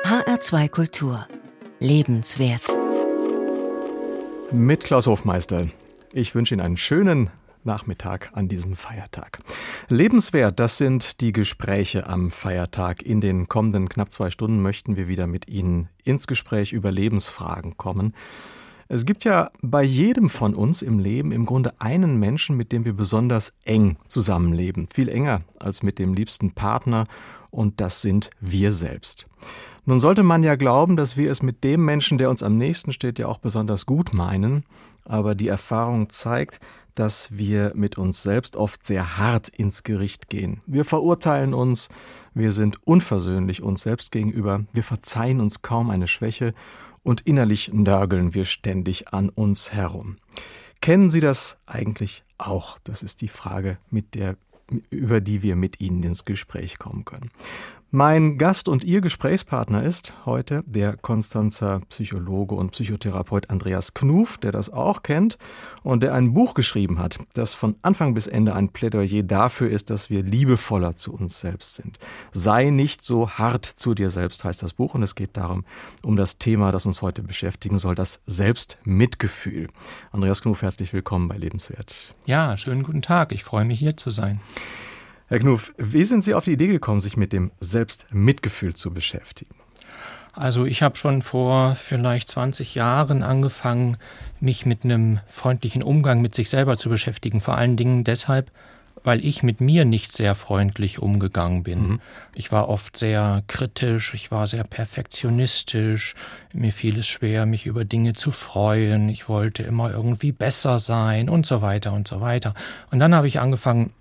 HR2 Kultur. Lebenswert. Mit Klaus Hofmeister. Ich wünsche Ihnen einen schönen Nachmittag an diesem Feiertag. Lebenswert, das sind die Gespräche am Feiertag. In den kommenden knapp 2 Stunden möchten wir wieder mit Ihnen ins Gespräch über Lebensfragen kommen. Es gibt ja bei jedem von uns im Leben im Grunde einen Menschen, mit dem wir besonders eng zusammenleben. Viel enger als mit dem liebsten Partner, und das sind wir selbst. Nun sollte man ja glauben, dass wir es mit dem Menschen, der uns am nächsten steht, ja auch besonders gut meinen. Aber die Erfahrung zeigt, dass wir mit uns selbst oft sehr hart ins Gericht gehen. Wir verurteilen uns, wir sind unversöhnlich uns selbst gegenüber, wir verzeihen uns kaum eine Schwäche und innerlich nörgeln wir ständig an uns herum. Kennen Sie das eigentlich auch? Das ist die Frage, über die wir mit Ihnen ins Gespräch kommen können. Mein Gast und Ihr Gesprächspartner ist heute der Konstanzer Psychologe und Psychotherapeut Andreas Knuff, der das auch kennt und der ein Buch geschrieben hat, das von Anfang bis Ende ein Plädoyer dafür ist, dass wir liebevoller zu uns selbst sind. Sei nicht so hart zu dir selbst, heißt das Buch, und es geht darum, um das Thema, das uns heute beschäftigen soll, das Selbstmitgefühl. Andreas Knuff, herzlich willkommen bei Lebenswert. Ja, schönen guten Tag, ich freue mich hier zu sein. Herr Knuff, wie sind Sie auf die Idee gekommen, sich mit dem Selbstmitgefühl zu beschäftigen? Also ich habe schon vor vielleicht 20 Jahren angefangen, mich mit einem freundlichen Umgang mit sich selber zu beschäftigen. Vor allen Dingen deshalb, weil ich mit mir nicht sehr freundlich umgegangen bin. Ich war oft sehr kritisch, ich war sehr perfektionistisch. Mir fiel es schwer, mich über Dinge zu freuen. Ich wollte immer irgendwie besser sein und so weiter und so weiter. Und dann habe ich angefangen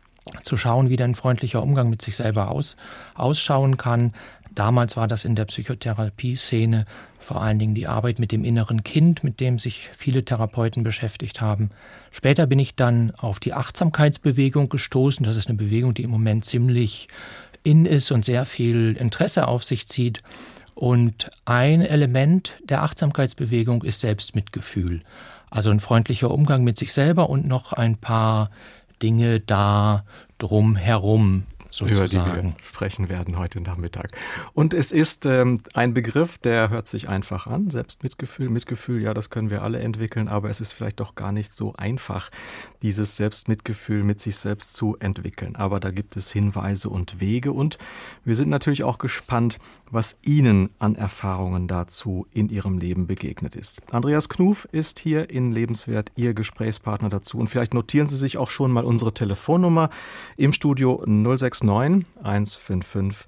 zu schauen, wie denn ein freundlicher Umgang mit sich selber ausschauen kann. Damals war das in der Psychotherapie-Szene vor allen Dingen die Arbeit mit dem inneren Kind, mit dem sich viele Therapeuten beschäftigt haben. Später bin ich dann auf die Achtsamkeitsbewegung gestoßen. Das ist eine Bewegung, die im Moment ziemlich in ist und sehr viel Interesse auf sich zieht. Und ein Element der Achtsamkeitsbewegung ist Selbstmitgefühl. Also ein freundlicher Umgang mit sich selber und noch ein paar Dinge da drumherum, sozusagen. Über die wir sprechen werden heute Nachmittag. Und es ist ein Begriff, der hört sich einfach an. Selbstmitgefühl, Mitgefühl, ja, das können wir alle entwickeln, aber es ist vielleicht doch gar nicht so einfach, dieses Selbstmitgefühl mit sich selbst zu entwickeln. Aber da gibt es Hinweise und Wege, und wir sind natürlich auch gespannt, was Ihnen an Erfahrungen dazu in Ihrem Leben begegnet ist. Andreas Knuff ist hier in Lebenswert Ihr Gesprächspartner dazu. Und vielleicht notieren Sie sich auch schon mal unsere Telefonnummer im Studio 069 155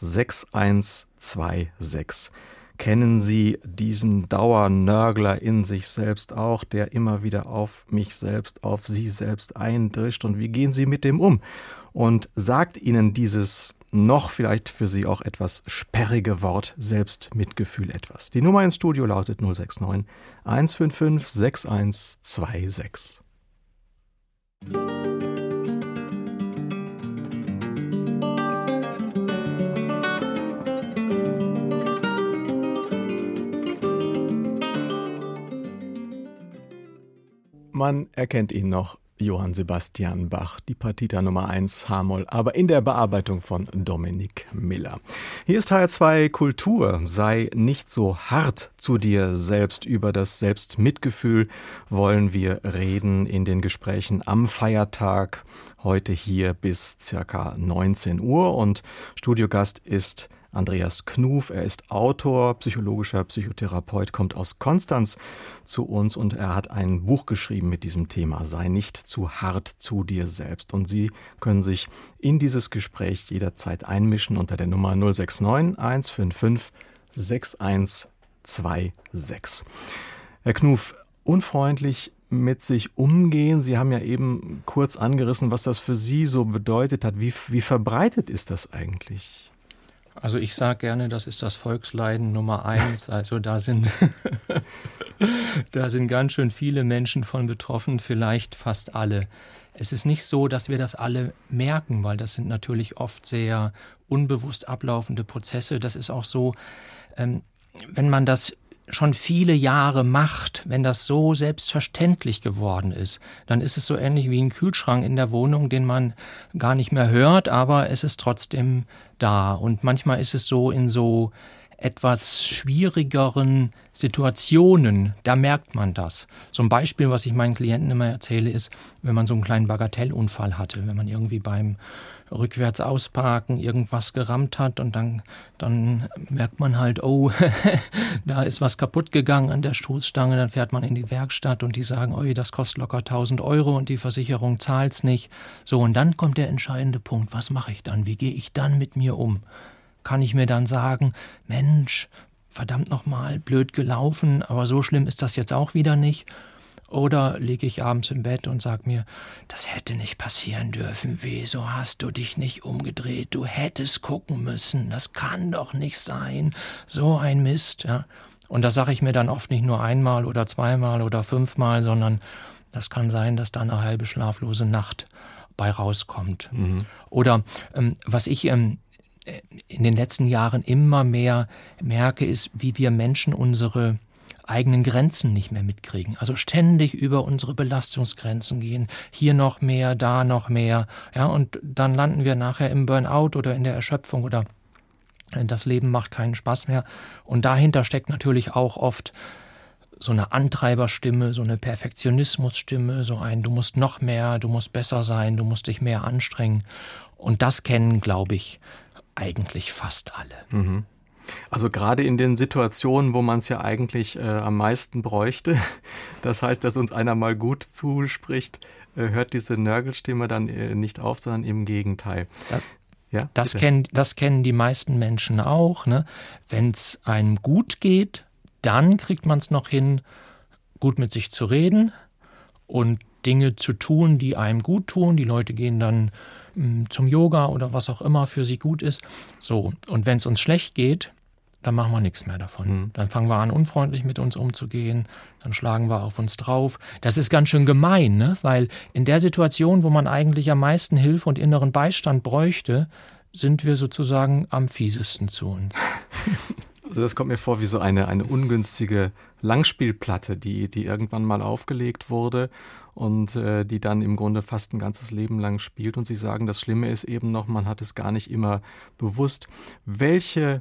6126. Kennen Sie diesen Dauernörgler in sich selbst auch, der immer wieder auf mich selbst, auf Sie selbst eindrischt? Und wie gehen Sie mit dem um? Und sagt Ihnen dieses noch vielleicht für Sie auch etwas sperrige Wort Selbstmitgefühl etwas? Die Nummer ins Studio lautet 069 155 6126. Man erkennt ihn noch, Johann Sebastian Bach, die Partita Nummer 1 H-Moll, aber in der Bearbeitung von Dominik Miller. Hier ist HR2 Kultur. Sei nicht so hart zu dir selbst. Über das Selbstmitgefühl wollen wir reden in den Gesprächen am Feiertag. Heute hier bis ca. 19 Uhr. Und Studiogast ist Andreas Knuff. Er ist Autor, psychologischer Psychotherapeut, kommt aus Konstanz zu uns, und er hat ein Buch geschrieben mit diesem Thema: Sei nicht zu hart zu dir selbst. Und Sie können sich in dieses Gespräch jederzeit einmischen unter der Nummer 069 155 6126. Herr Knuff, unfreundlich mit sich umgehen. Sie haben ja eben kurz angerissen, was das für Sie so bedeutet hat. Wie verbreitet ist das eigentlich? Also ich sage gerne, das ist das Volksleiden Nummer 1. Also da sind ganz schön viele Menschen von betroffen, vielleicht fast alle. Es ist nicht so, dass wir das alle merken, weil das sind natürlich oft sehr unbewusst ablaufende Prozesse. Das ist auch so, wenn man das schon viele Jahre macht, wenn das so selbstverständlich geworden ist, dann ist es so ähnlich wie ein Kühlschrank in der Wohnung, den man gar nicht mehr hört, aber es ist trotzdem da. Und manchmal ist es so in so etwas schwierigeren Situationen, da merkt man das. So ein Beispiel, was ich meinen Klienten immer erzähle, ist, wenn man so einen kleinen Bagatellunfall hatte, wenn man irgendwie beim rückwärts ausparken irgendwas gerammt hat und dann merkt man halt, oh, da ist was kaputt gegangen an der Stoßstange, dann fährt man in die Werkstatt und die sagen, oh, das kostet locker 1.000 € und die Versicherung zahlt's nicht. So, und dann kommt der entscheidende Punkt, was mache ich dann? Wie gehe ich dann mit mir um? Kann ich mir dann sagen, Mensch, verdammt nochmal, blöd gelaufen, aber so schlimm ist das jetzt auch wieder nicht? Oder liege ich abends im Bett und sage mir, das hätte nicht passieren dürfen, wieso hast du dich nicht umgedreht, du hättest gucken müssen, das kann doch nicht sein, so ein Mist. Ja. Und das sage ich mir dann oft nicht nur einmal oder zweimal oder 5-mal, sondern das kann sein, dass da eine halbe schlaflose Nacht bei rauskommt. Mhm. Oder was ich in den letzten Jahren immer mehr merke, ist, wie wir Menschen unsere eigenen Grenzen nicht mehr mitkriegen. Also ständig über unsere Belastungsgrenzen gehen. Hier noch mehr, da noch mehr. Ja, und dann landen wir nachher im Burnout oder in der Erschöpfung oder das Leben macht keinen Spaß mehr. Und dahinter steckt natürlich auch oft so eine Antreiberstimme, so eine Perfektionismusstimme, so ein du musst noch mehr, du musst besser sein, du musst dich mehr anstrengen. Und das kennen, glaube ich, eigentlich fast alle. Mhm. Also gerade in den Situationen, wo man es ja eigentlich am meisten bräuchte, das heißt, dass uns einer mal gut zuspricht, hört diese Nörgelstimme dann nicht auf, sondern im Gegenteil. Ja, das kennen die meisten Menschen auch. Ne? Wenn es einem gut geht, dann kriegt man es noch hin, gut mit sich zu reden und Dinge zu tun, die einem gut tun. Die Leute gehen dann zum Yoga oder was auch immer für sie gut ist. So, und wenn es uns schlecht geht, dann machen wir nichts mehr davon. Dann fangen wir an, unfreundlich mit uns umzugehen, dann schlagen wir auf uns drauf. Das ist ganz schön gemein, ne? Weil in der Situation, wo man eigentlich am meisten Hilfe und inneren Beistand bräuchte, sind wir sozusagen am fiesesten zu uns. Also das kommt mir vor wie so eine ungünstige Langspielplatte, die irgendwann mal aufgelegt wurde und die dann im Grunde fast ein ganzes Leben lang spielt. Und Sie sagen, das Schlimme ist eben noch, man hat es gar nicht immer bewusst. Welche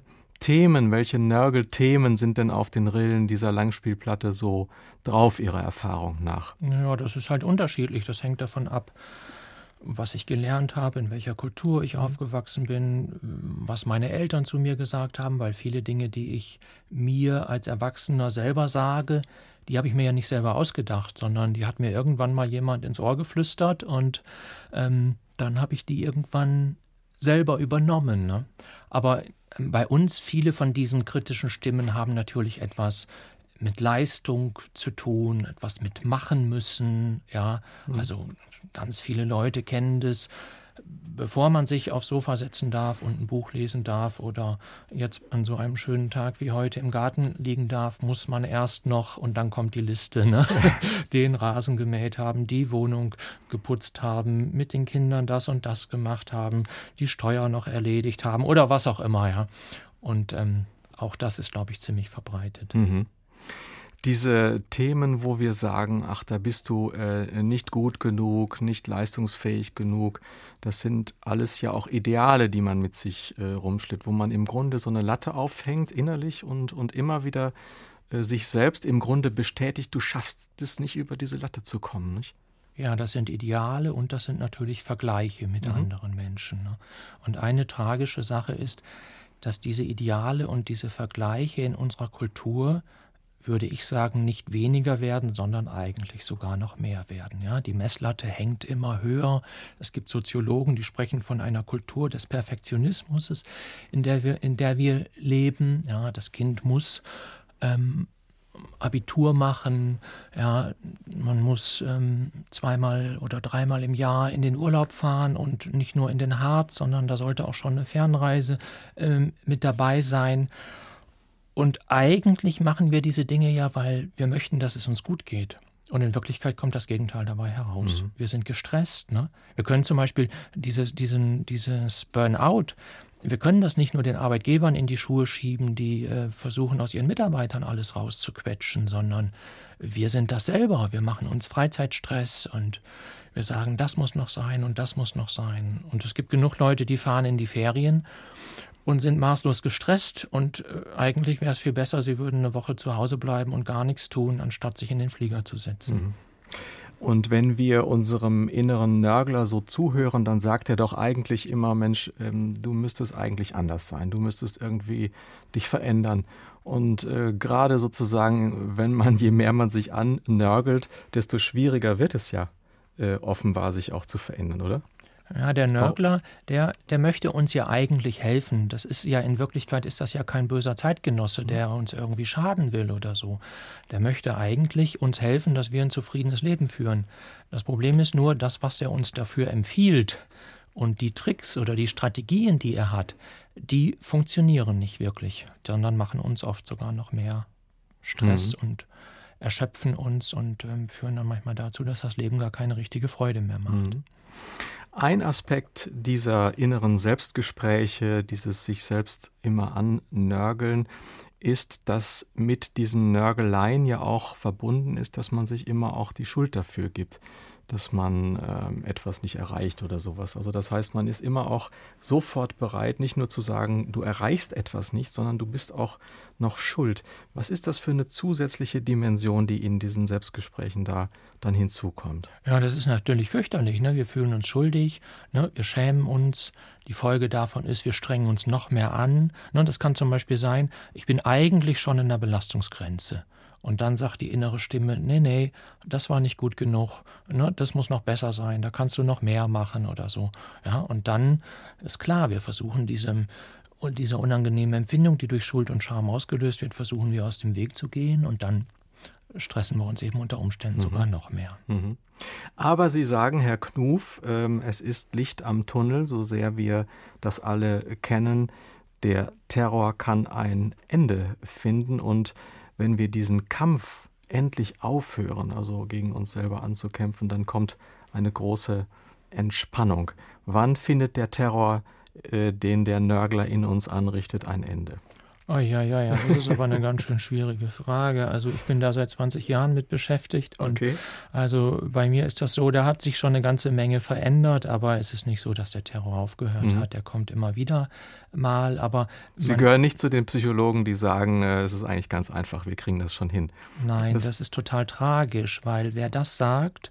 Nörgelthemen sind denn auf den Rillen dieser Langspielplatte so drauf, Ihrer Erfahrung nach? Ja, das ist halt unterschiedlich. Das hängt davon ab, was ich gelernt habe, in welcher Kultur ich aufgewachsen bin, was meine Eltern zu mir gesagt haben, weil viele Dinge, die ich mir als Erwachsener selber sage, die habe ich mir ja nicht selber ausgedacht, sondern die hat mir irgendwann mal jemand ins Ohr geflüstert und dann habe ich die irgendwann selber übernommen. Ne? Aber bei uns, viele von diesen kritischen Stimmen haben natürlich etwas mit Leistung zu tun, etwas mit machen müssen. Ja, also ganz viele Leute kennen das. Bevor man sich aufs Sofa setzen darf und ein Buch lesen darf oder jetzt an so einem schönen Tag wie heute im Garten liegen darf, muss man erst noch, und dann kommt die Liste, ne? Den Rasen gemäht haben, die Wohnung geputzt haben, mit den Kindern das und das gemacht haben, die Steuer noch erledigt haben oder was auch immer. Ja. Und auch das ist, glaube ich, ziemlich verbreitet. Mhm. Diese Themen, wo wir sagen, ach, da bist du nicht gut genug, nicht leistungsfähig genug, das sind alles ja auch Ideale, die man mit sich rumschleppt, wo man im Grunde so eine Latte aufhängt innerlich und immer wieder sich selbst im Grunde bestätigt, du schaffst es nicht, über diese Latte zu kommen, nicht? Ja, das sind Ideale und das sind natürlich Vergleiche mit anderen Menschen. Ne? Und eine tragische Sache ist, dass diese Ideale und diese Vergleiche in unserer Kultur, würde ich sagen, nicht weniger werden, sondern eigentlich sogar noch mehr werden. Ja, die Messlatte hängt immer höher. Es gibt Soziologen, die sprechen von einer Kultur des Perfektionismus, in der wir leben. Ja, das Kind muss Abitur machen, ja, man muss 2-mal oder 3-mal im Jahr in den Urlaub fahren und nicht nur in den Harz, sondern da sollte auch schon eine Fernreise mit dabei sein. Und eigentlich machen wir diese Dinge ja, weil wir möchten, dass es uns gut geht. Und in Wirklichkeit kommt das Gegenteil dabei heraus. Wir sind gestresst. Ne? Wir können zum Beispiel dieses Burnout, wir können das nicht nur den Arbeitgebern in die Schuhe schieben, die versuchen, aus ihren Mitarbeitern alles rauszuquetschen, sondern wir sind das selber. Wir machen uns Freizeitstress und wir sagen, das muss noch sein und das muss noch sein. Und es gibt genug Leute, die fahren in die Ferien und sind maßlos gestresst. Und eigentlich wäre es viel besser, sie würden eine Woche zu Hause bleiben und gar nichts tun, anstatt sich in den Flieger zu setzen. Mhm. Und wenn wir unserem inneren Nörgler so zuhören, dann sagt er doch eigentlich immer, Mensch, du müsstest eigentlich anders sein, du müsstest irgendwie dich verändern. Und gerade sozusagen, je mehr man sich annörgelt, desto schwieriger wird es ja offenbar, sich auch zu verändern, oder? Ja, der Nörgler, der möchte uns ja eigentlich helfen. Das ist ja, in Wirklichkeit ist das ja kein böser Zeitgenosse, der uns irgendwie schaden will oder so. Der möchte eigentlich uns helfen, dass wir ein zufriedenes Leben führen. Das Problem ist nur, das, was er uns dafür empfiehlt und die Tricks oder die Strategien, die er hat, die funktionieren nicht wirklich, sondern machen uns oft sogar noch mehr Stress und erschöpfen uns und führen dann manchmal dazu, dass das Leben gar keine richtige Freude mehr macht. Ein Aspekt dieser inneren Selbstgespräche, dieses sich selbst immer annörgeln, ist, dass mit diesen Nörgeleien ja auch verbunden ist, dass man sich immer auch die Schuld dafür gibt, dass man etwas nicht erreicht oder sowas. Also das heißt, man ist immer auch sofort bereit, nicht nur zu sagen, du erreichst etwas nicht, sondern du bist auch noch schuld. Was ist das für eine zusätzliche Dimension, die in diesen Selbstgesprächen da dann hinzukommt? Ja, das ist natürlich fürchterlich, ne? Wir fühlen uns schuldig, ne? Wir schämen uns. Die Folge davon ist, wir strengen uns noch mehr an. Ne? Das kann zum Beispiel sein, ich bin eigentlich schon in der Belastungsgrenze. Und dann sagt die innere Stimme, nee, das war nicht gut genug, ne, das muss noch besser sein, da kannst du noch mehr machen oder so. Ja, und dann ist klar, wir versuchen dieser unangenehmen Empfindung, die durch Schuld und Scham ausgelöst wird, versuchen wir aus dem Weg zu gehen und dann stressen wir uns eben unter Umständen sogar noch mehr. Aber Sie sagen, Herr Knuf, es ist Licht am Tunnel, so sehr wir das alle kennen. Der Terror kann ein Ende finden und wenn wir diesen Kampf endlich aufhören, also gegen uns selber anzukämpfen, dann kommt eine große Entspannung. Wann findet der Terror, den der Nörgler in uns anrichtet, ein Ende? Oh ja, das ist aber eine ganz schön schwierige Frage. Also ich bin da seit 20 Jahren mit beschäftigt und also bei mir ist das so, da hat sich schon eine ganze Menge verändert, aber es ist nicht so, dass der Terror aufgehört hat. Der kommt immer wieder mal, aber... Sie gehören nicht zu den Psychologen, die sagen, es ist eigentlich ganz einfach, wir kriegen das schon hin. Nein, das ist total tragisch, weil wer das sagt...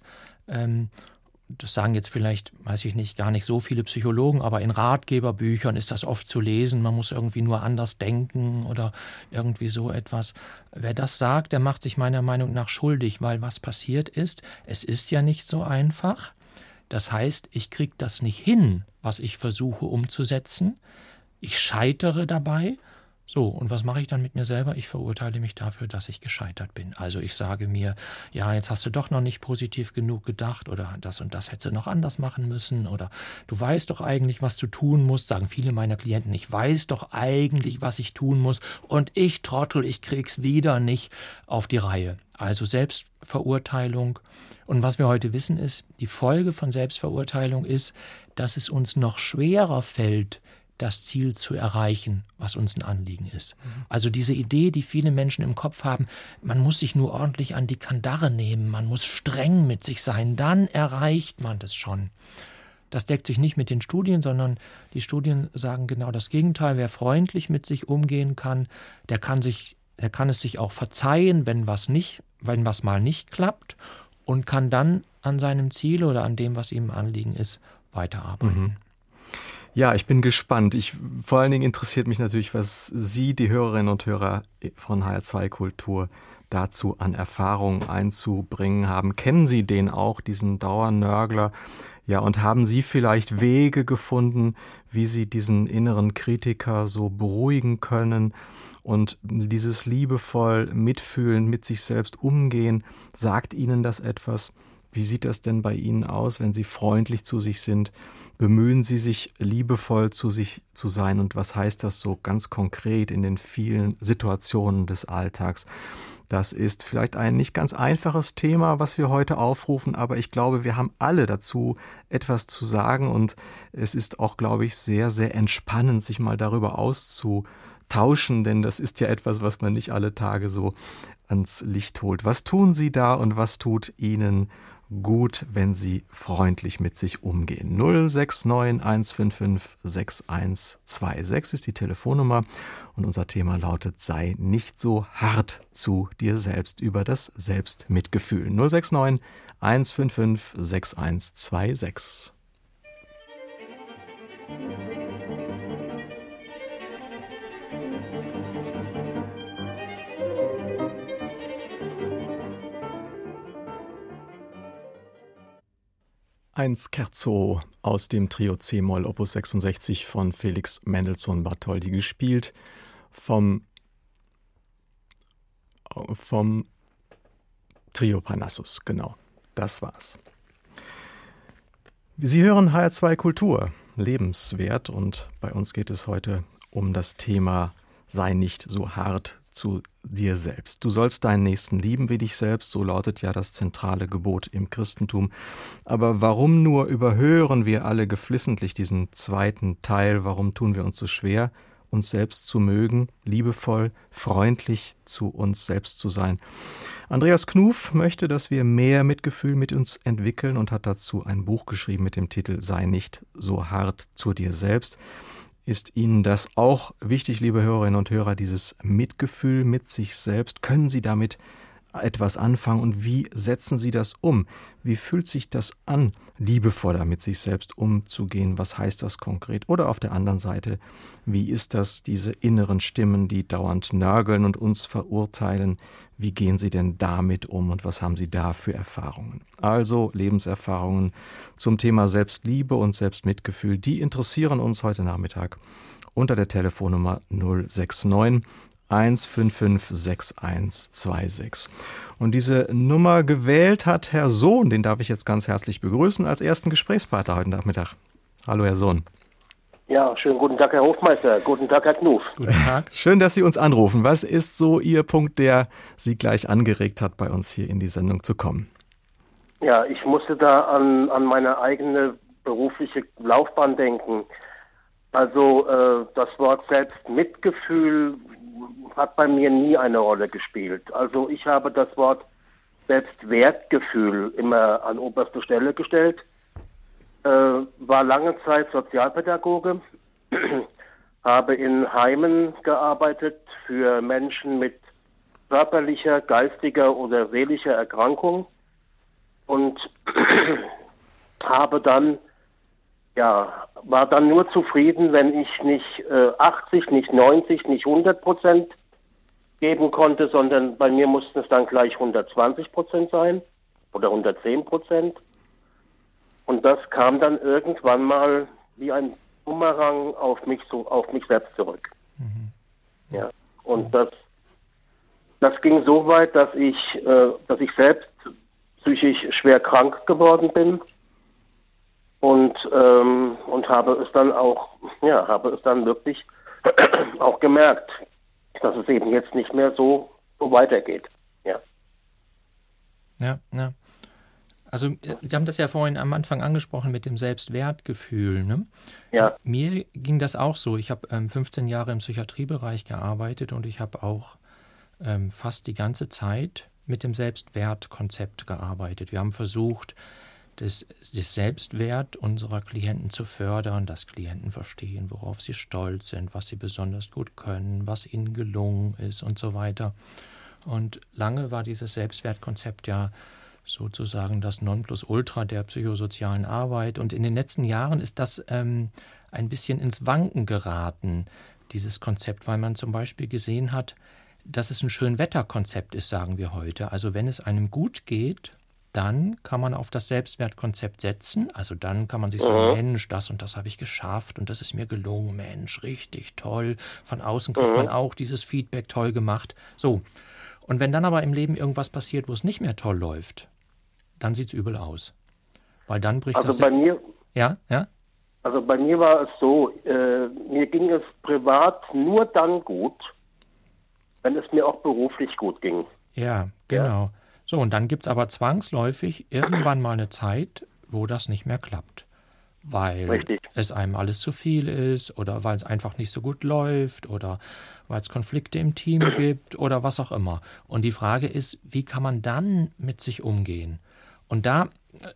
Das sagen jetzt vielleicht, weiß ich nicht, gar nicht so viele Psychologen, aber in Ratgeberbüchern ist das oft zu lesen. Man muss irgendwie nur anders denken oder irgendwie so etwas. Wer das sagt, der macht sich meiner Meinung nach schuldig, weil was passiert ist, es ist ja nicht so einfach. Das heißt, ich kriege das nicht hin, was ich versuche umzusetzen. Ich scheitere dabei. So, und was mache ich dann mit mir selber? Ich verurteile mich dafür, dass ich gescheitert bin. Also ich sage mir, ja, jetzt hast du doch noch nicht positiv genug gedacht oder das und das hättest du noch anders machen müssen oder du weißt doch eigentlich, was du tun musst, sagen viele meiner Klienten. Ich weiß doch eigentlich, was ich tun muss und ich Trottel, ich krieg's wieder nicht auf die Reihe. Also Selbstverurteilung. Und was wir heute wissen ist, die Folge von Selbstverurteilung ist, dass es uns noch schwerer fällt, das Ziel zu erreichen, was uns ein Anliegen ist. Also diese Idee, die viele Menschen im Kopf haben, man muss sich nur ordentlich an die Kandare nehmen, man muss streng mit sich sein, dann erreicht man das schon. Das deckt sich nicht mit den Studien, sondern die Studien sagen genau das Gegenteil. Wer freundlich mit sich umgehen kann, der kann es sich auch verzeihen, wenn was mal nicht klappt und kann dann an seinem Ziel oder an dem, was ihm ein Anliegen ist, weiterarbeiten. Ja, ich bin gespannt. Vor allen Dingen interessiert mich natürlich, was Sie, die Hörerinnen und Hörer von HR2 Kultur, dazu an Erfahrungen einzubringen haben. Kennen Sie den auch, diesen Dauernörgler? Ja, und haben Sie vielleicht Wege gefunden, wie Sie diesen inneren Kritiker so beruhigen können und dieses liebevoll mitfühlen, mit sich selbst umgehen? Sagt Ihnen das etwas? Wie sieht das denn bei Ihnen aus, wenn Sie freundlich zu sich sind? Bemühen Sie sich, liebevoll zu sich zu sein? Und was heißt das so ganz konkret in den vielen Situationen des Alltags? Das ist vielleicht ein nicht ganz einfaches Thema, was wir heute aufrufen, aber ich glaube, wir haben alle dazu etwas zu sagen und es ist auch, glaube ich, sehr, sehr entspannend, sich mal darüber auszutauschen, denn das ist ja etwas, was man nicht alle Tage so ans Licht holt. Was tun Sie da und was tut Ihnen gut, wenn Sie freundlich mit sich umgehen? 069 155 6126 ist die Telefonnummer und unser Thema lautet: Sei nicht so hart zu dir selbst, über das Selbstmitgefühl. 069 155 6126. Ein Scherzo aus dem Trio C-Moll Opus 66 von Felix Mendelssohn Bartholdy, gespielt vom Trio Parnassus. Genau, das war's. Sie hören HR2 Kultur, lebenswert, und bei uns geht es heute um das Thema: Sei nicht so hart zu dir selbst. Du sollst deinen Nächsten lieben wie dich selbst, so lautet ja das zentrale Gebot im Christentum. Aber warum nur überhören wir alle geflissentlich diesen zweiten Teil? Warum tun wir uns so schwer, uns selbst zu mögen, liebevoll, freundlich zu uns selbst zu sein? Andreas Knuff möchte, dass wir mehr Mitgefühl mit uns entwickeln und hat dazu ein Buch geschrieben mit dem Titel Sei nicht so hart zu dir selbst. Ist Ihnen das auch wichtig, liebe Hörerinnen und Hörer, dieses Mitgefühl mit sich selbst? Können Sie damit etwas anfangen und wie setzen Sie das um? Wie fühlt sich das an, liebevoller mit sich selbst umzugehen? Was heißt das konkret? Oder auf der anderen Seite, wie ist das, diese inneren Stimmen, die dauernd nörgeln und uns verurteilen? Wie gehen Sie denn damit um und was haben Sie da für Erfahrungen? Also Lebenserfahrungen zum Thema Selbstliebe und Selbstmitgefühl, die interessieren uns heute Nachmittag unter der Telefonnummer 069 155 6126. Und diese Nummer gewählt hat Herr Sohn, den darf ich jetzt ganz herzlich begrüßen, als ersten Gesprächspartner heute Nachmittag. Hallo Herr Sohn. Ja, schönen guten Tag, Herr Hofmeister. Guten Tag, Herr Knuff. Guten Tag. Schön, dass Sie uns anrufen. Was ist so Ihr Punkt, der Sie gleich angeregt hat, bei uns hier in die Sendung zu kommen? Ja, ich musste da an meine eigene berufliche Laufbahn denken. Also das Wort Selbstmitgefühl hat bei mir nie eine Rolle gespielt. Also ich habe das Wort Selbstwertgefühl immer an oberste Stelle gestellt. War lange Zeit Sozialpädagoge, habe in Heimen gearbeitet für Menschen mit körperlicher, geistiger oder seelischer Erkrankung und war dann nur zufrieden, wenn ich nicht 80, nicht 90, nicht 100% geben konnte, sondern bei mir mussten es dann gleich 120% sein oder 110%. Und das kam dann irgendwann mal wie ein Bumerang auf mich selbst zurück. Mhm. Ja. Und das ging so weit, dass ich selbst psychisch schwer krank geworden bin und habe es dann wirklich auch gemerkt, dass es eben jetzt nicht mehr so weitergeht. Ja. Ja. Also Sie haben das ja vorhin am Anfang angesprochen mit dem Selbstwertgefühl, ne? Ja. Mir ging das auch so. Ich habe 15 Jahre im Psychiatriebereich gearbeitet und ich habe auch fast die ganze Zeit mit dem Selbstwertkonzept gearbeitet. Wir haben versucht, das Selbstwert unserer Klienten zu fördern, dass Klienten verstehen, worauf sie stolz sind, was sie besonders gut können, was ihnen gelungen ist und so weiter. Und lange war dieses Selbstwertkonzept ja sozusagen das Nonplusultra der psychosozialen Arbeit. Und in den letzten Jahren ist das ein bisschen ins Wanken geraten, dieses Konzept, weil man zum Beispiel gesehen hat, dass es ein Schönwetterkonzept ist, sagen wir heute. Also wenn es einem gut geht, dann kann man auf das Selbstwertkonzept setzen. Also dann kann man sich sagen, Mensch, das und das habe ich geschafft und das ist mir gelungen, Mensch, richtig toll. Von außen kriegt man auch dieses Feedback, toll gemacht. So. Und wenn dann aber im Leben irgendwas passiert, wo es nicht mehr toll läuft, dann sieht es übel aus. Weil dann bricht also das... bei mir... Ja? Also bei mir war es so, mir ging es privat nur dann gut, wenn es mir auch beruflich gut ging. Ja, genau. So, und dann gibt es aber zwangsläufig irgendwann mal eine Zeit, wo das nicht mehr klappt. Weil Richtig. es einem alles zu viel ist oder weil es einfach nicht so gut läuft oder weil es Konflikte im Team gibt oder was auch immer. Und die Frage ist, wie kann man dann mit sich umgehen? Und da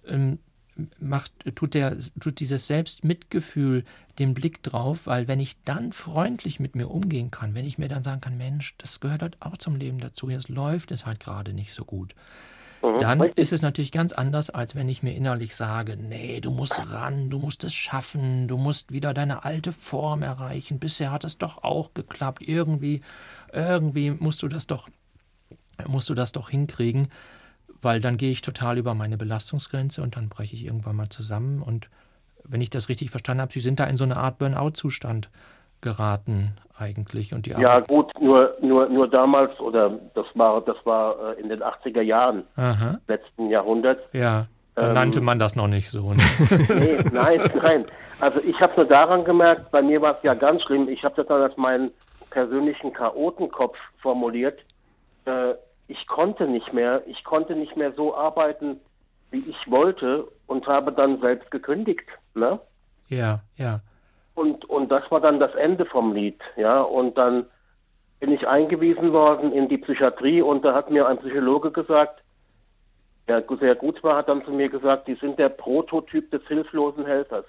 tut dieses Selbstmitgefühl den Blick drauf, weil wenn ich dann freundlich mit mir umgehen kann, wenn ich mir dann sagen kann, Mensch, das gehört halt auch zum Leben dazu, jetzt läuft es halt gerade nicht so gut, dann Richtig. ist es natürlich ganz anders, als wenn ich mir innerlich sage, nee, du musst ran, du musst es schaffen, du musst wieder deine alte Form erreichen, bisher hat es doch auch geklappt, irgendwie musst du das doch hinkriegen, weil dann gehe ich total über meine Belastungsgrenze und dann breche ich irgendwann mal zusammen. Und wenn ich das richtig verstanden habe, Sie sind da in so eine Art Burnout-Zustand geraten eigentlich. Und die Ja gut, nur damals, oder das war in den 80er Jahren letzten Jahrhunderts. Ja, da nannte man das noch nicht so. Ne? Nee, nein. Also ich habe nur daran gemerkt, bei mir war es ja ganz schlimm, ich habe das dann als meinen persönlichen Chaotenkopf formuliert. Ich konnte nicht mehr so arbeiten, wie ich wollte und habe dann selbst gekündigt. Ne? Ja. Und das war dann das Ende vom Lied. Ja? Und dann bin ich eingewiesen worden in die Psychiatrie und da hat mir ein Psychologe gesagt, der sehr gut war, hat dann zu mir gesagt, die sind der Prototyp des hilflosen Helfers.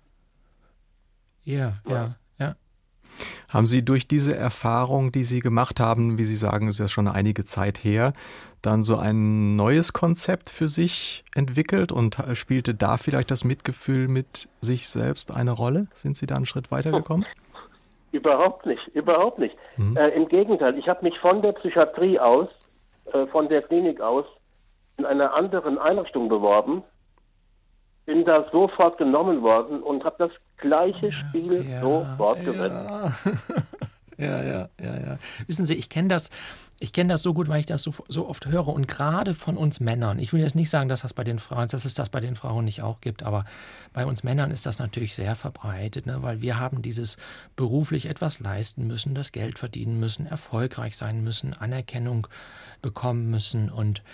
Ja. Haben Sie durch diese Erfahrung, die Sie gemacht haben, wie Sie sagen, ist ja schon einige Zeit her, dann so ein neues Konzept für sich entwickelt und spielte da vielleicht das Mitgefühl mit sich selbst eine Rolle? Sind Sie da einen Schritt weitergekommen? Überhaupt nicht. Im Gegenteil, ich habe mich von der Psychiatrie aus, von der Klinik aus, in einer anderen Einrichtung beworben, bin da sofort genommen worden und habe das gleiche Spiel so fortgesetzt. Ja. Wissen Sie, ich kenne das so gut, weil ich das so oft höre und gerade von uns Männern. Ich will jetzt nicht sagen, dass es das bei den Frauen nicht auch gibt, aber bei uns Männern ist das natürlich sehr verbreitet, ne? Weil wir haben dieses beruflich etwas leisten müssen, das Geld verdienen müssen, erfolgreich sein müssen, Anerkennung bekommen müssen und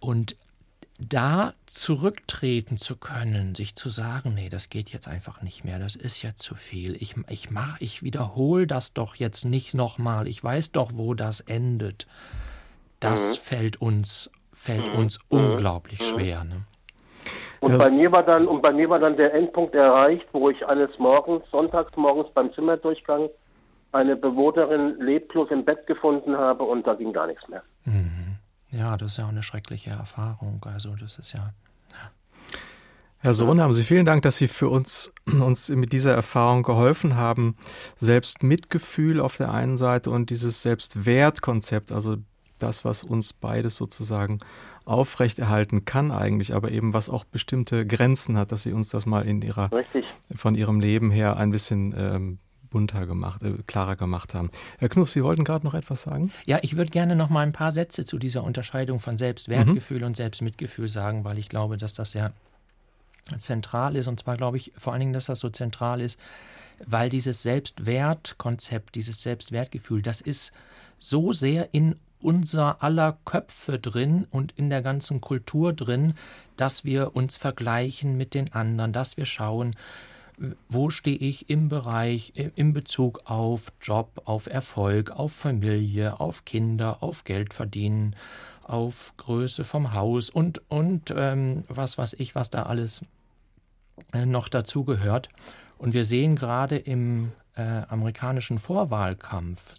da zurücktreten zu können, sich zu sagen, nee, das geht jetzt einfach nicht mehr, das ist jetzt zu viel. Ich wiederhole das doch jetzt nicht nochmal. Ich weiß doch, wo das endet. Das fällt uns unglaublich schwer. Ne? Und bei mir war dann der Endpunkt erreicht, wo ich sonntags morgens beim Zimmerdurchgang eine Bewohnerin leblos im Bett gefunden habe und da ging gar nichts mehr. Ja, das ist ja auch eine schreckliche Erfahrung. Also das ist ja. Herr Sohn, haben Sie vielen Dank, dass Sie für uns mit dieser Erfahrung geholfen haben. Selbstmitgefühl auf der einen Seite und dieses Selbstwertkonzept, also das, was uns beides sozusagen aufrechterhalten kann eigentlich, aber eben was auch bestimmte Grenzen hat, dass Sie uns das mal von Ihrem Leben her ein bisschen klarer gemacht haben. Herr Knuff, Sie wollten gerade noch etwas sagen? Ja, ich würde gerne noch mal ein paar Sätze zu dieser Unterscheidung von Selbstwertgefühl und Selbstmitgefühl sagen, weil ich glaube, dass das sehr zentral ist. Und zwar glaube ich vor allen Dingen, dass das so zentral ist, weil dieses Selbstwertkonzept, dieses Selbstwertgefühl, das ist so sehr in unser aller Köpfe drin und in der ganzen Kultur drin, dass wir uns vergleichen mit den anderen, dass wir schauen, wo stehe ich im Bezug auf Job, auf Erfolg, auf Familie, auf Kinder, auf Geld verdienen, auf Größe vom Haus und was weiß ich, was da alles noch dazu gehört. Und wir sehen gerade im amerikanischen Vorwahlkampf,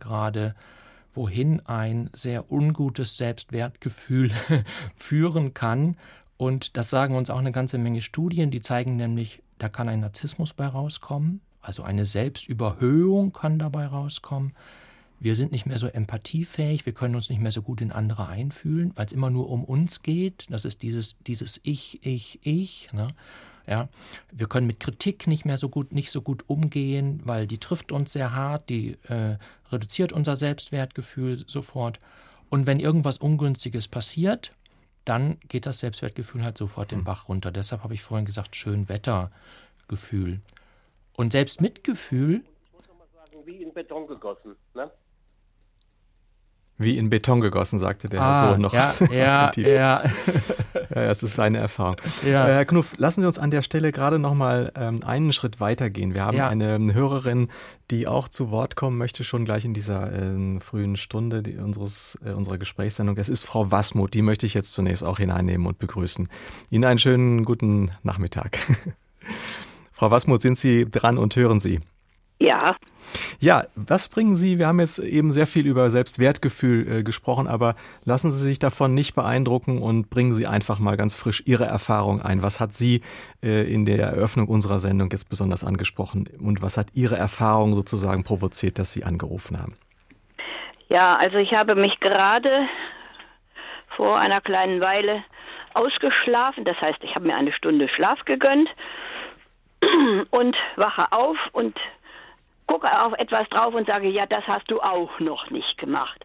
wohin ein sehr ungutes Selbstwertgefühl führen kann. Und das sagen uns auch eine ganze Menge Studien, die zeigen nämlich, da kann ein Narzissmus bei rauskommen, also eine Selbstüberhöhung kann dabei rauskommen. Wir sind nicht mehr so empathiefähig, wir können uns nicht mehr so gut in andere einfühlen, weil es immer nur um uns geht. Das ist dieses Ich. Ne? Ja, wir können mit Kritik nicht so gut umgehen, weil die trifft uns sehr hart, die reduziert unser Selbstwertgefühl sofort. Und wenn irgendwas Ungünstiges passiert, dann geht das Selbstwertgefühl halt sofort den Bach runter. Deshalb habe ich vorhin gesagt, Schönwettergefühl. Und Selbstmitgefühl. Ich muss noch mal sagen, wie in Beton gegossen. Ne? Wie in Beton gegossen, sagte der Herr Sohn noch. Ja. Ja, es ist seine Erfahrung. Ja. Herr Knuff, lassen Sie uns an der Stelle gerade noch mal einen Schritt weitergehen. Wir haben eine Hörerin, die auch zu Wort kommen möchte, schon gleich in dieser frühen Stunde unserer Gesprächssendung. Es ist Frau Wasmuth, die möchte ich jetzt zunächst auch hineinnehmen und begrüßen. Ihnen einen schönen guten Nachmittag. Frau Wasmuth, sind Sie dran und hören Sie? Ja. Ja, was bringen Sie? Wir haben jetzt eben sehr viel über Selbstwertgefühl gesprochen, aber lassen Sie sich davon nicht beeindrucken und bringen Sie einfach mal ganz frisch Ihre Erfahrung ein. Was hat Sie in der Eröffnung unserer Sendung jetzt besonders angesprochen und was hat Ihre Erfahrung sozusagen provoziert, dass Sie angerufen haben? Ja, also ich habe mich gerade vor einer kleinen Weile ausgeschlafen. Das heißt, ich habe mir eine Stunde Schlaf gegönnt und wache auf und gucke auf etwas drauf und sage, ja, das hast du auch noch nicht gemacht.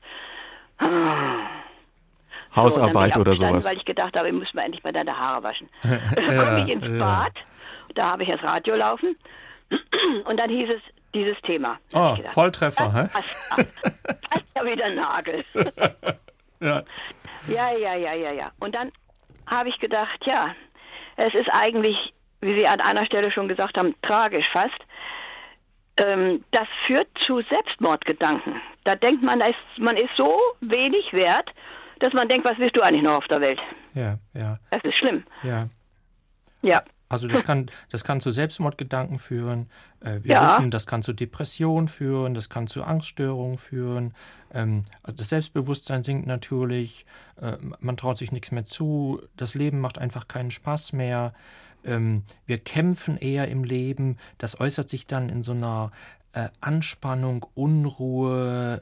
Hausarbeit oder sowas. Weil ich gedacht habe, ich muss mir endlich mal deine Haare waschen. Dann komme ich ins Bad, da habe ich das Radio laufen und dann hieß es, dieses Thema. Oh, gedacht, Volltreffer, hä? Passt ja wieder Nagel. Ja. Ja. Und dann habe ich gedacht, ja, es ist eigentlich, wie Sie an einer Stelle schon gesagt haben, tragisch fast. Das führt zu Selbstmordgedanken. Da denkt man, man ist so wenig wert, dass man denkt, was willst du eigentlich noch auf der Welt? Ja. Das ist schlimm. Ja. Also das kann zu Selbstmordgedanken führen. Wir wissen, das kann zu Depressionen führen, das kann zu Angststörungen führen. Also das Selbstbewusstsein sinkt natürlich, man traut sich nichts mehr zu, das Leben macht einfach keinen Spaß mehr. Wir kämpfen eher im Leben, das äußert sich dann in so einer Anspannung, Unruhe,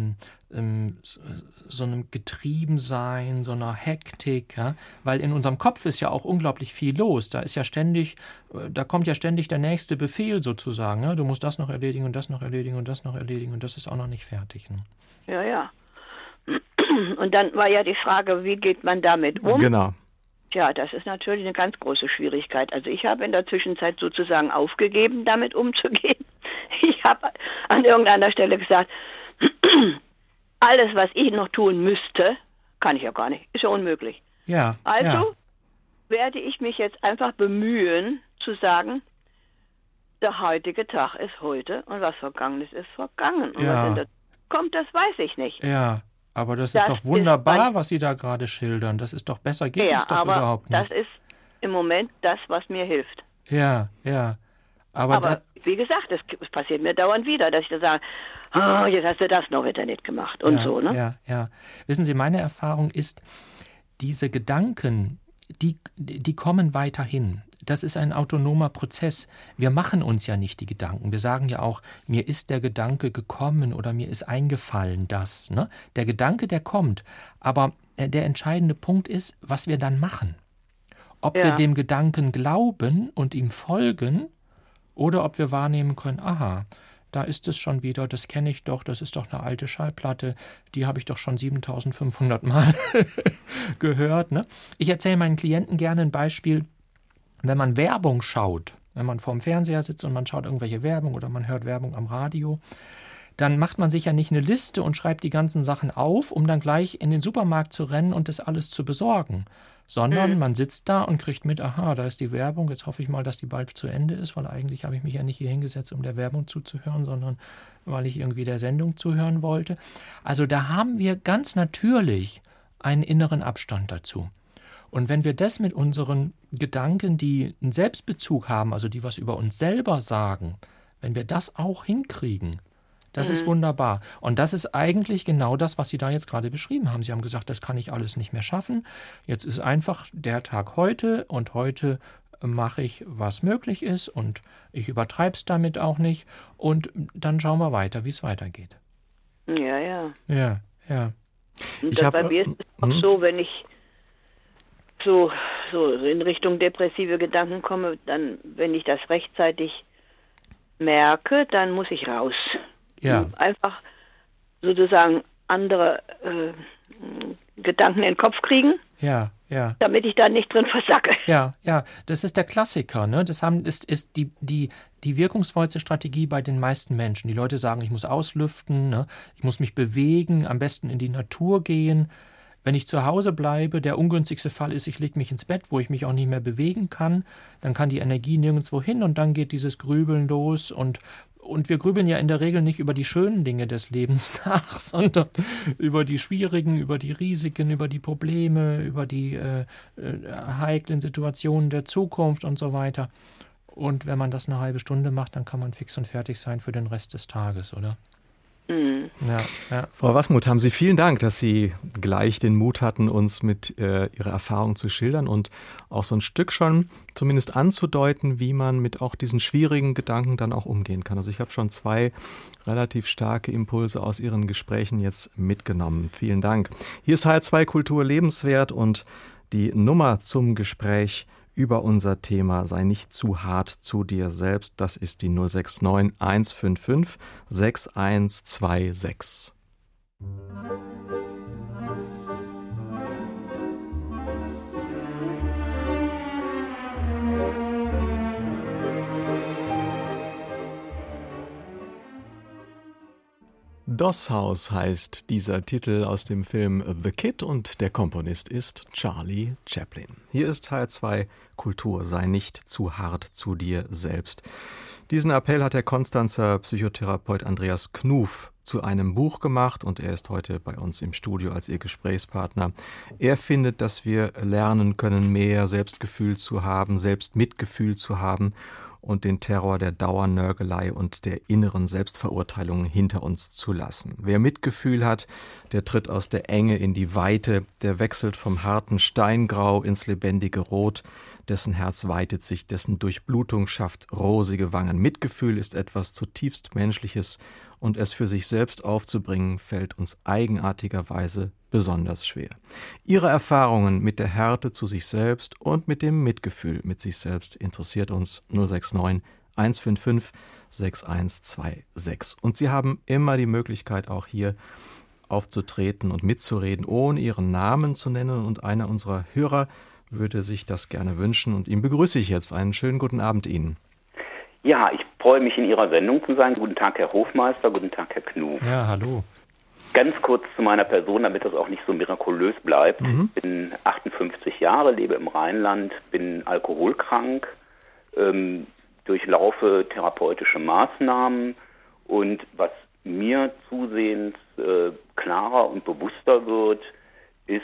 so einem Getriebensein, so einer Hektik, ja? Weil in unserem Kopf ist ja auch unglaublich viel los. Da kommt ja ständig der nächste Befehl sozusagen. Ne? Du musst das noch erledigen und das noch erledigen und das noch erledigen und das ist auch noch nicht fertig. Ne? Ja. Und dann war ja die Frage, wie geht man damit um? Genau. Ja, das ist natürlich eine ganz große Schwierigkeit. Also ich habe in der Zwischenzeit sozusagen aufgegeben, damit umzugehen. Ich habe an irgendeiner Stelle gesagt, alles, was ich noch tun müsste, kann ich ja gar nicht. Ist ja unmöglich. Ja. Also werde ich mich jetzt einfach bemühen, zu sagen, der heutige Tag ist heute und was vergangen ist vergangen. Und was in der kommt, das weiß ich nicht. Ja. Aber das ist doch wunderbar, was Sie da gerade schildern. Das ist doch besser, geht es doch überhaupt nicht. Das ist im Moment das, was mir hilft. Ja. Aber wie gesagt, es passiert mir dauernd wieder, dass ich da sage, jetzt hast du das noch wieder nicht gemacht und so. Ne? Ja. Wissen Sie, meine Erfahrung ist, diese Gedanken, die kommen weiterhin. Das ist ein autonomer Prozess. Wir machen uns ja nicht die Gedanken. Wir sagen ja auch, mir ist der Gedanke gekommen oder mir ist eingefallen das. Ne? Der Gedanke, der kommt. Aber der entscheidende Punkt ist, was wir dann machen. Ob wir dem Gedanken glauben und ihm folgen oder ob wir wahrnehmen können, aha, da ist es schon wieder, das kenne ich doch, das ist doch eine alte Schallplatte, die habe ich doch schon 7500 Mal gehört. Ne? Ich erzähle meinen Klienten gerne ein Beispiel. Wenn man Werbung schaut, wenn man vorm Fernseher sitzt und man schaut irgendwelche Werbung oder man hört Werbung am Radio, dann macht man sich ja nicht eine Liste und schreibt die ganzen Sachen auf, um dann gleich in den Supermarkt zu rennen und das alles zu besorgen. Sondern man sitzt da und kriegt mit, aha, da ist die Werbung, jetzt hoffe ich mal, dass die bald zu Ende ist, weil eigentlich habe ich mich ja nicht hier hingesetzt, um der Werbung zuzuhören, sondern weil ich irgendwie der Sendung zuhören wollte. Also da haben wir ganz natürlich einen inneren Abstand dazu. Und wenn wir das mit unseren Gedanken, die einen Selbstbezug haben, also die was über uns selber sagen, wenn wir das auch hinkriegen, das ist wunderbar. Und das ist eigentlich genau das, was Sie da jetzt gerade beschrieben haben. Sie haben gesagt, das kann ich alles nicht mehr schaffen. Jetzt ist einfach der Tag heute und heute mache ich, was möglich ist und ich übertreibe es damit auch nicht. Und dann schauen wir weiter, wie es weitergeht. Ja. Ja. Und bei mir ist es auch so, wenn ich so in Richtung depressive Gedanken komme, dann, wenn ich das rechtzeitig merke, dann muss ich raus. Ja. Einfach sozusagen andere Gedanken in den Kopf kriegen. Ja. Damit ich da nicht drin versacke. Ja, das ist der Klassiker, ne? Das ist die die wirkungsvollste Strategie bei den meisten Menschen. Die Leute sagen, ich muss auslüften, ne? Ich muss mich bewegen, am besten in die Natur gehen. Wenn ich zu Hause bleibe, der ungünstigste Fall ist, ich lege mich ins Bett, wo ich mich auch nicht mehr bewegen kann. Dann kann die Energie nirgendwo hin und dann geht dieses Grübeln los. Und wir grübeln ja in der Regel nicht über die schönen Dinge des Lebens nach, sondern über die schwierigen, über die Risiken, über die Probleme, über die heiklen Situationen der Zukunft und so weiter. Und wenn man das eine halbe Stunde macht, dann kann man fix und fertig sein für den Rest des Tages, oder? Mhm. Ja. Frau Wasmuth, haben Sie vielen Dank, dass Sie gleich den Mut hatten, uns mit Ihrer Erfahrung zu schildern und auch so ein Stück schon zumindest anzudeuten, wie man mit auch diesen schwierigen Gedanken dann auch umgehen kann. Also ich habe schon 2 relativ starke Impulse aus Ihren Gesprächen jetzt mitgenommen. Vielen Dank. Hier ist HR2 Kultur lebenswert und die Nummer zum Gespräch über unser Thema sei nicht zu hart zu dir selbst. Das ist die 069 155 6126. Das Haus heißt dieser Titel aus dem Film The Kid und der Komponist ist Charlie Chaplin. Hier ist HR2 Kultur, sei nicht zu hart zu dir selbst. Diesen Appell hat der Konstanzer Psychotherapeut Andreas Knuff zu einem Buch gemacht und er ist heute bei uns im Studio als Ihr Gesprächspartner. Er findet, dass wir lernen können, mehr Selbstgefühl zu haben, Selbstmitgefühl zu haben und den Terror der Dauernörgelei und der inneren Selbstverurteilung hinter uns zu lassen. Wer Mitgefühl hat, der tritt aus der Enge in die Weite, der wechselt vom harten Steingrau ins lebendige Rot, dessen Herz weitet sich, dessen Durchblutung schafft rosige Wangen. Mitgefühl ist etwas zutiefst Menschliches und es für sich selbst aufzubringen, fällt uns eigenartigerweise besonders schwer. Ihre Erfahrungen mit der Härte zu sich selbst und mit dem Mitgefühl mit sich selbst interessiert uns 069 155 6126. Und Sie haben immer die Möglichkeit, auch hier aufzutreten und mitzureden, ohne Ihren Namen zu nennen. Und einer unserer Hörer würde sich das gerne wünschen. Und ihn begrüße ich jetzt. Einen schönen guten Abend Ihnen. Ja, ich freue mich, in Ihrer Sendung zu sein. Guten Tag, Herr Hofmeister. Guten Tag, Herr Knuff. Ja, hallo. Ganz kurz zu meiner Person, damit das auch nicht so mirakulös bleibt. Ich bin 58 Jahre, lebe im Rheinland, bin alkoholkrank, durchlaufe therapeutische Maßnahmen und was mir zusehends klarer und bewusster wird, ist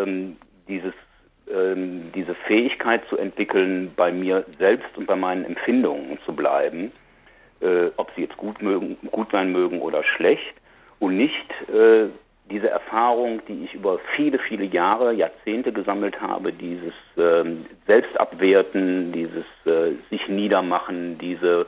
diese Fähigkeit zu entwickeln, bei mir selbst und bei meinen Empfindungen zu bleiben, ob sie jetzt gut sein mögen oder schlecht. Und nicht diese Erfahrung, die ich über viele, viele Jahre, Jahrzehnte gesammelt habe, dieses Selbstabwerten, dieses sich niedermachen, dieses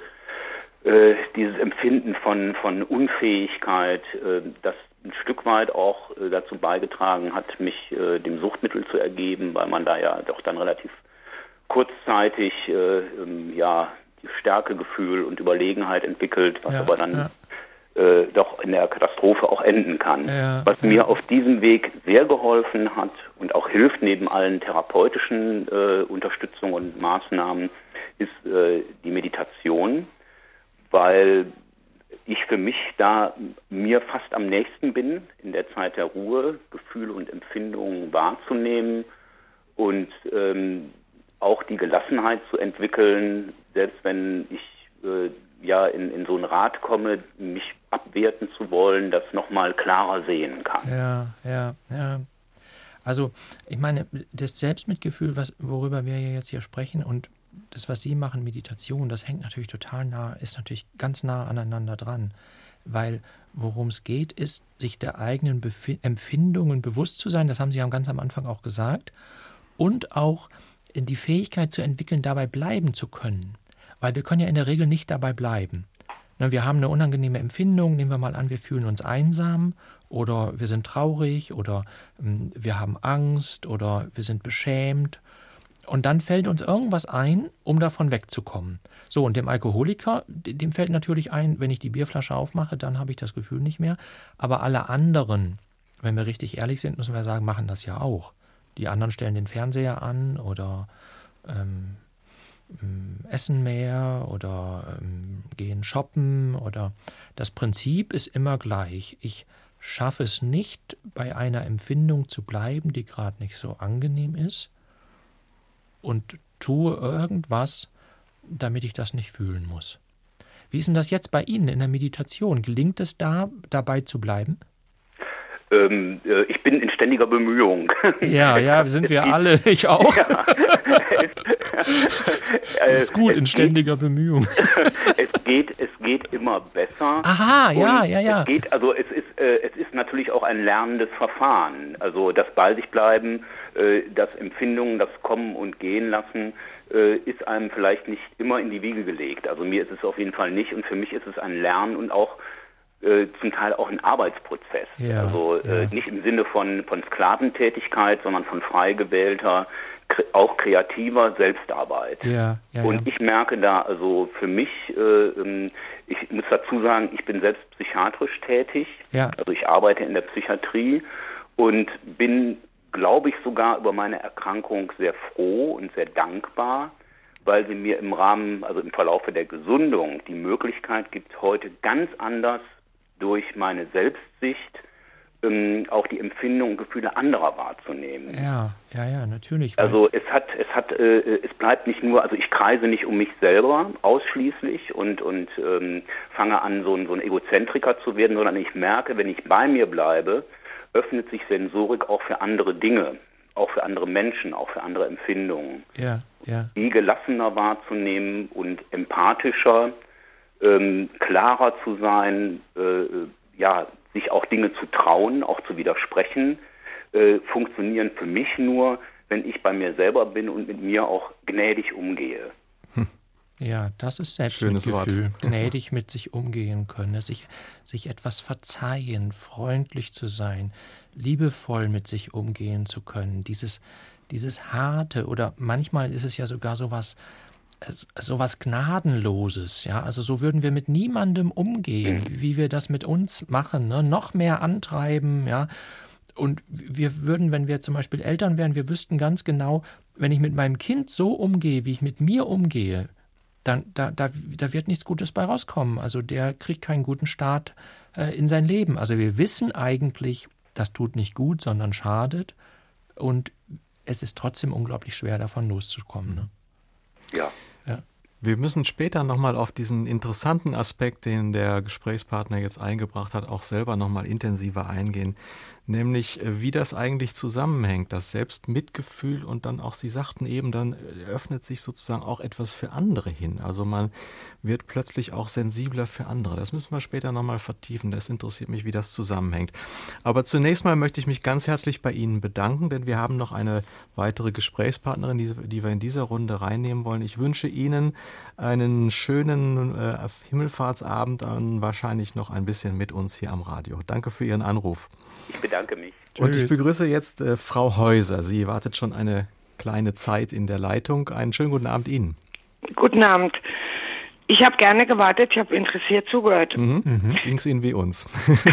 Empfinden von Unfähigkeit, das ein Stück weit auch dazu beigetragen hat, mich dem Suchtmittel zu ergeben, weil man da ja doch dann relativ kurzzeitig Stärkegefühl und Überlegenheit entwickelt, was aber dann doch in der Katastrophe auch enden kann. Was mir auf diesem Weg sehr geholfen hat und auch hilft neben allen therapeutischen Unterstützungen und Maßnahmen, ist die Meditation, weil ich für mich da mir fast am nächsten bin, in der Zeit der Ruhe, Gefühle und Empfindungen wahrzunehmen und auch die Gelassenheit zu entwickeln, selbst wenn ich in so ein Rad komme, mich abwerten zu wollen, das nochmal klarer sehen kann. Ja. Also ich meine, das Selbstmitgefühl, worüber wir ja jetzt hier sprechen und das, was Sie machen, Meditation, das hängt natürlich total nah, ist natürlich ganz nah aneinander dran. Weil worum es geht, ist, sich der eigenen Empfindungen bewusst zu sein, das haben Sie ja ganz am Anfang auch gesagt, und auch die Fähigkeit zu entwickeln, dabei bleiben zu können. Weil wir können ja in der Regel nicht dabei bleiben. Wir haben eine unangenehme Empfindung, nehmen wir mal an, wir fühlen uns einsam oder wir sind traurig oder wir haben Angst oder wir sind beschämt. Und dann fällt uns irgendwas ein, um davon wegzukommen. So, und dem Alkoholiker, dem fällt natürlich ein, wenn ich die Bierflasche aufmache, dann habe ich das Gefühl nicht mehr. Aber alle anderen, wenn wir richtig ehrlich sind, müssen wir sagen, machen das ja auch. Die anderen stellen den Fernseher an oder essen mehr oder gehen shoppen oder das Prinzip ist immer gleich. Ich schaffe es nicht, bei einer Empfindung zu bleiben, die gerade nicht so angenehm ist und tue irgendwas, damit ich das nicht fühlen muss. Wie ist denn das jetzt bei Ihnen in der Meditation? Gelingt es da, dabei zu bleiben? Ich bin in ständiger Bemühung. Ja, sind wir alle, ich auch. Ja. Es ist gut, in ständiger Bemühung. Es geht immer besser. Aha, ja. Es ist natürlich auch ein lernendes Verfahren. Also das bei sich bleiben, das Empfindungen, das Kommen und Gehen lassen, ist einem vielleicht nicht immer in die Wiege gelegt. Also mir ist es auf jeden Fall nicht und für mich ist es ein Lernen und auch zum Teil auch ein Arbeitsprozess. Ja, nicht im Sinne von Sklaventätigkeit, sondern von frei gewählter, auch kreativer Selbstarbeit. Und ich merke da, also für mich, ich muss dazu sagen, ich bin selbst psychiatrisch tätig. Ja. Also ich arbeite in der Psychiatrie und bin, glaube ich, sogar über meine Erkrankung sehr froh und sehr dankbar, weil sie mir im Verlaufe der Gesundung die Möglichkeit gibt, heute ganz anders durch meine Selbstsicht auch die Empfindungen und Gefühle anderer wahrzunehmen. Ja, natürlich. Also es bleibt nicht nur, also ich kreise nicht um mich selber ausschließlich und fange an, so ein Egozentriker zu werden, sondern ich merke, wenn ich bei mir bleibe, öffnet sich Sensorik auch für andere Dinge, auch für andere Menschen, auch für andere Empfindungen. Ja. Die gelassener wahrzunehmen und empathischer, klarer zu sein, sich auch Dinge zu trauen, auch zu widersprechen, funktionieren für mich nur, wenn ich bei mir selber bin und mit mir auch gnädig umgehe. Ja, das ist Selbstmitgefühl. Gnädig mit sich umgehen können, sich etwas verzeihen, freundlich zu sein, liebevoll mit sich umgehen zu können. Dieses Harte oder manchmal ist es ja sogar sowas Gnadenloses, ja, also so würden wir mit niemandem umgehen, wie wir das mit uns machen, ne? Noch mehr antreiben, ja, und wir würden, wenn wir zum Beispiel Eltern wären, wir wüssten ganz genau, wenn ich mit meinem Kind so umgehe, wie ich mit mir umgehe, dann da wird nichts Gutes bei rauskommen, also der kriegt keinen guten Start in sein Leben, also wir wissen eigentlich, das tut nicht gut, sondern schadet und es ist trotzdem unglaublich schwer, davon loszukommen, ne? Ja. Wir müssen später nochmal auf diesen interessanten Aspekt, den der Gesprächspartner jetzt eingebracht hat, auch selber nochmal intensiver eingehen. Nämlich, wie das eigentlich zusammenhängt, das Selbstmitgefühl und dann auch, Sie sagten eben, dann öffnet sich sozusagen auch etwas für andere hin. Also man wird plötzlich auch sensibler für andere. Das müssen wir später nochmal vertiefen. Das interessiert mich, wie das zusammenhängt. Aber zunächst mal möchte ich mich ganz herzlich bei Ihnen bedanken, denn wir haben noch eine weitere Gesprächspartnerin, die wir in dieser Runde reinnehmen wollen. Ich wünsche Ihnen einen schönen Himmelfahrtsabend und wahrscheinlich noch ein bisschen mit uns hier am Radio. Danke für Ihren Anruf. Ich bedanke mich. Und ich begrüße jetzt Frau Häuser. Sie wartet schon eine kleine Zeit in der Leitung. Einen schönen guten Abend Ihnen. Guten Abend. Ich habe gerne gewartet, ich habe interessiert zugehört. Ging es Ihnen wie uns?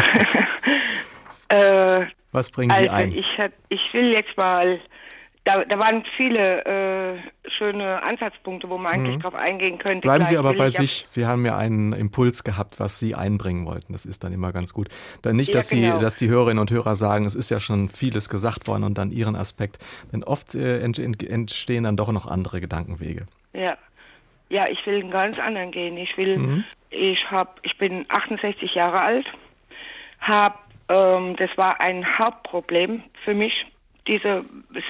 Was bringen Sie ein? Ich will jetzt mal, da waren viele schöne Ansatzpunkte, wo man eigentlich drauf eingehen könnte. Bleiben Sie aber bei sich. Sie haben ja einen Impuls gehabt, was Sie einbringen wollten. Das ist dann immer ganz gut. Dann nicht, dass die Hörerinnen und Hörer sagen, es ist ja schon vieles gesagt worden und dann Ihren Aspekt. Denn oft entstehen dann doch noch andere Gedankenwege. Ja, ich will einen ganz anderen gehen. Ich bin 68 Jahre alt, das war ein Hauptproblem für mich, diese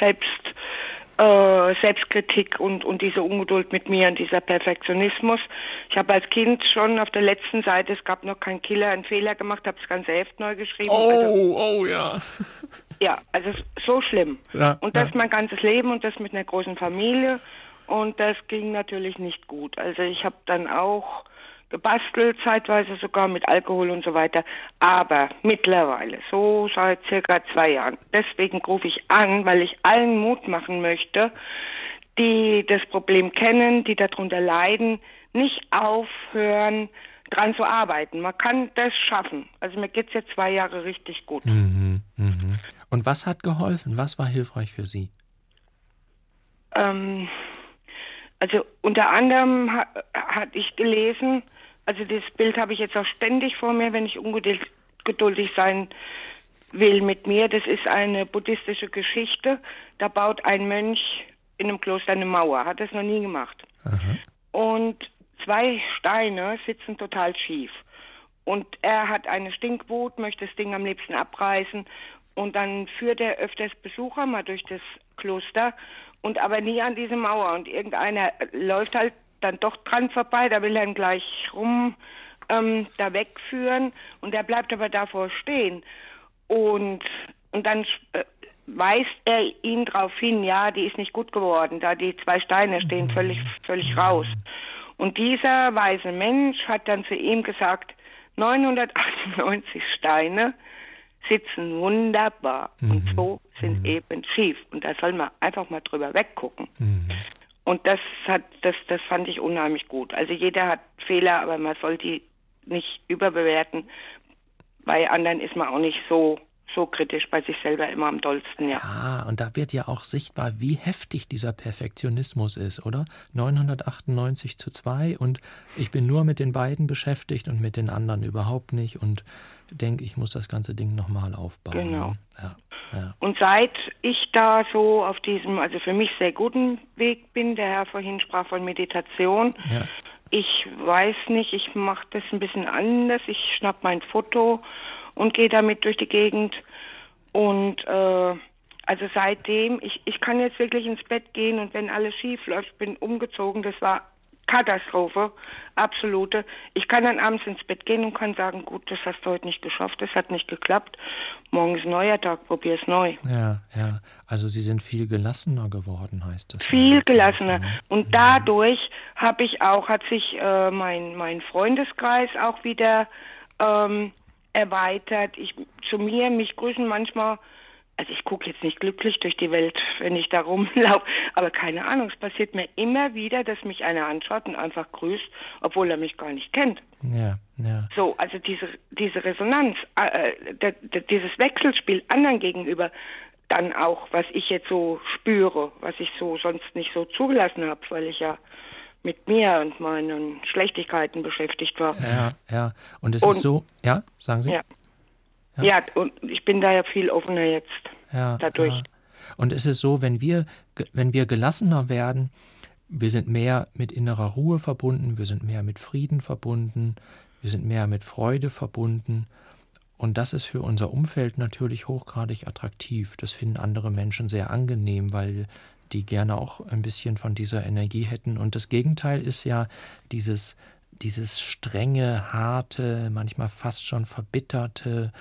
Selbstkritik und diese Ungeduld mit mir und dieser Perfektionismus. Ich habe als Kind schon auf der letzten Seite, es gab noch keinen Killer, einen Fehler gemacht, habe das ganze Heft neu geschrieben. Ja. Ja, also so schlimm. Ja, und das mein ganzes Leben und das mit einer großen Familie. Und das ging natürlich nicht gut. Also ich habe dann auch gebastelt, zeitweise sogar mit Alkohol und so weiter. Aber mittlerweile, so seit circa 2 Jahren, deswegen rufe ich an, weil ich allen Mut machen möchte, die das Problem kennen, die darunter leiden, nicht aufhören, dran zu arbeiten. Man kann das schaffen. Also mir geht's jetzt 2 Jahre richtig gut. Und was hat geholfen? Was war hilfreich für Sie? Also unter anderem hatte ich gelesen, also das Bild habe ich jetzt auch ständig vor mir, wenn ich ungeduldig sein will mit mir. Das ist eine buddhistische Geschichte. Da baut ein Mönch in einem Kloster eine Mauer. Hat das noch nie gemacht. Aha. Und 2 Steine sitzen total schief. Und er hat eine Stinkwut, möchte das Ding am liebsten abreißen. Und dann führt er öfters Besucher mal durch das Kloster und aber nie an diese Mauer. Und irgendeiner läuft halt dann doch dran vorbei, da will er ihn gleich da wegführen. Und er bleibt aber davor stehen. Und dann weist er ihn darauf hin, ja, die ist nicht gut geworden, da die 2 Steine stehen völlig raus. Und dieser weise Mensch hat dann zu ihm gesagt, 998 Steine sitzen wunderbar und 2 sind eben schief. Und da soll man einfach mal drüber weggucken. Und das fand ich unheimlich gut. Also jeder hat Fehler, aber man soll die nicht überbewerten. Bei anderen ist man auch nicht so kritisch, bei sich selber immer am dollsten, ja. Ja, und da wird ja auch sichtbar, wie heftig dieser Perfektionismus ist, oder? 998:2 und ich bin nur mit den beiden beschäftigt und mit den anderen überhaupt nicht und denke, ich muss das ganze Ding nochmal aufbauen. Genau. Ja. Und seit ich da so auf diesem, also für mich sehr guten Weg bin, der Herr vorhin sprach von Meditation, ich weiß nicht, ich mache das ein bisschen anders, ich schnapp mein Foto und gehe damit durch die Gegend und also seitdem, ich kann jetzt wirklich ins Bett gehen und wenn alles schief läuft, bin umgezogen, das war Katastrophe, absolute. Ich kann dann abends ins Bett gehen und kann sagen, gut, das hast du heute nicht geschafft, das hat nicht geklappt, morgen ist ein neuer Tag, probier's neu. Ja, also Sie sind viel gelassener geworden, heißt das. Viel gelassener und dadurch hat sich mein Freundeskreis auch wieder erweitert. Mich grüßen manchmal, also ich gucke jetzt nicht glücklich durch die Welt, wenn ich da rumlaufe, aber keine Ahnung, es passiert mir immer wieder, dass mich einer anschaut und einfach grüßt, obwohl er mich gar nicht kennt. Ja. So, also diese Resonanz, dieses Wechselspiel anderen gegenüber, dann auch, was ich jetzt so spüre, was ich so sonst nicht so zugelassen habe, weil ich ja mit mir und meinen Schlechtigkeiten beschäftigt war. Ja. Und es ist so, ja, sagen Sie? Ja, und ich bin da ja viel offener jetzt dadurch. Ja. Und es ist so, wenn wir gelassener werden, wir sind mehr mit innerer Ruhe verbunden, wir sind mehr mit Frieden verbunden, wir sind mehr mit Freude verbunden. Und das ist für unser Umfeld natürlich hochgradig attraktiv. Das finden andere Menschen sehr angenehm, weil die gerne auch ein bisschen von dieser Energie hätten. Und das Gegenteil ist ja dieses strenge, harte, manchmal fast schon verbitterte,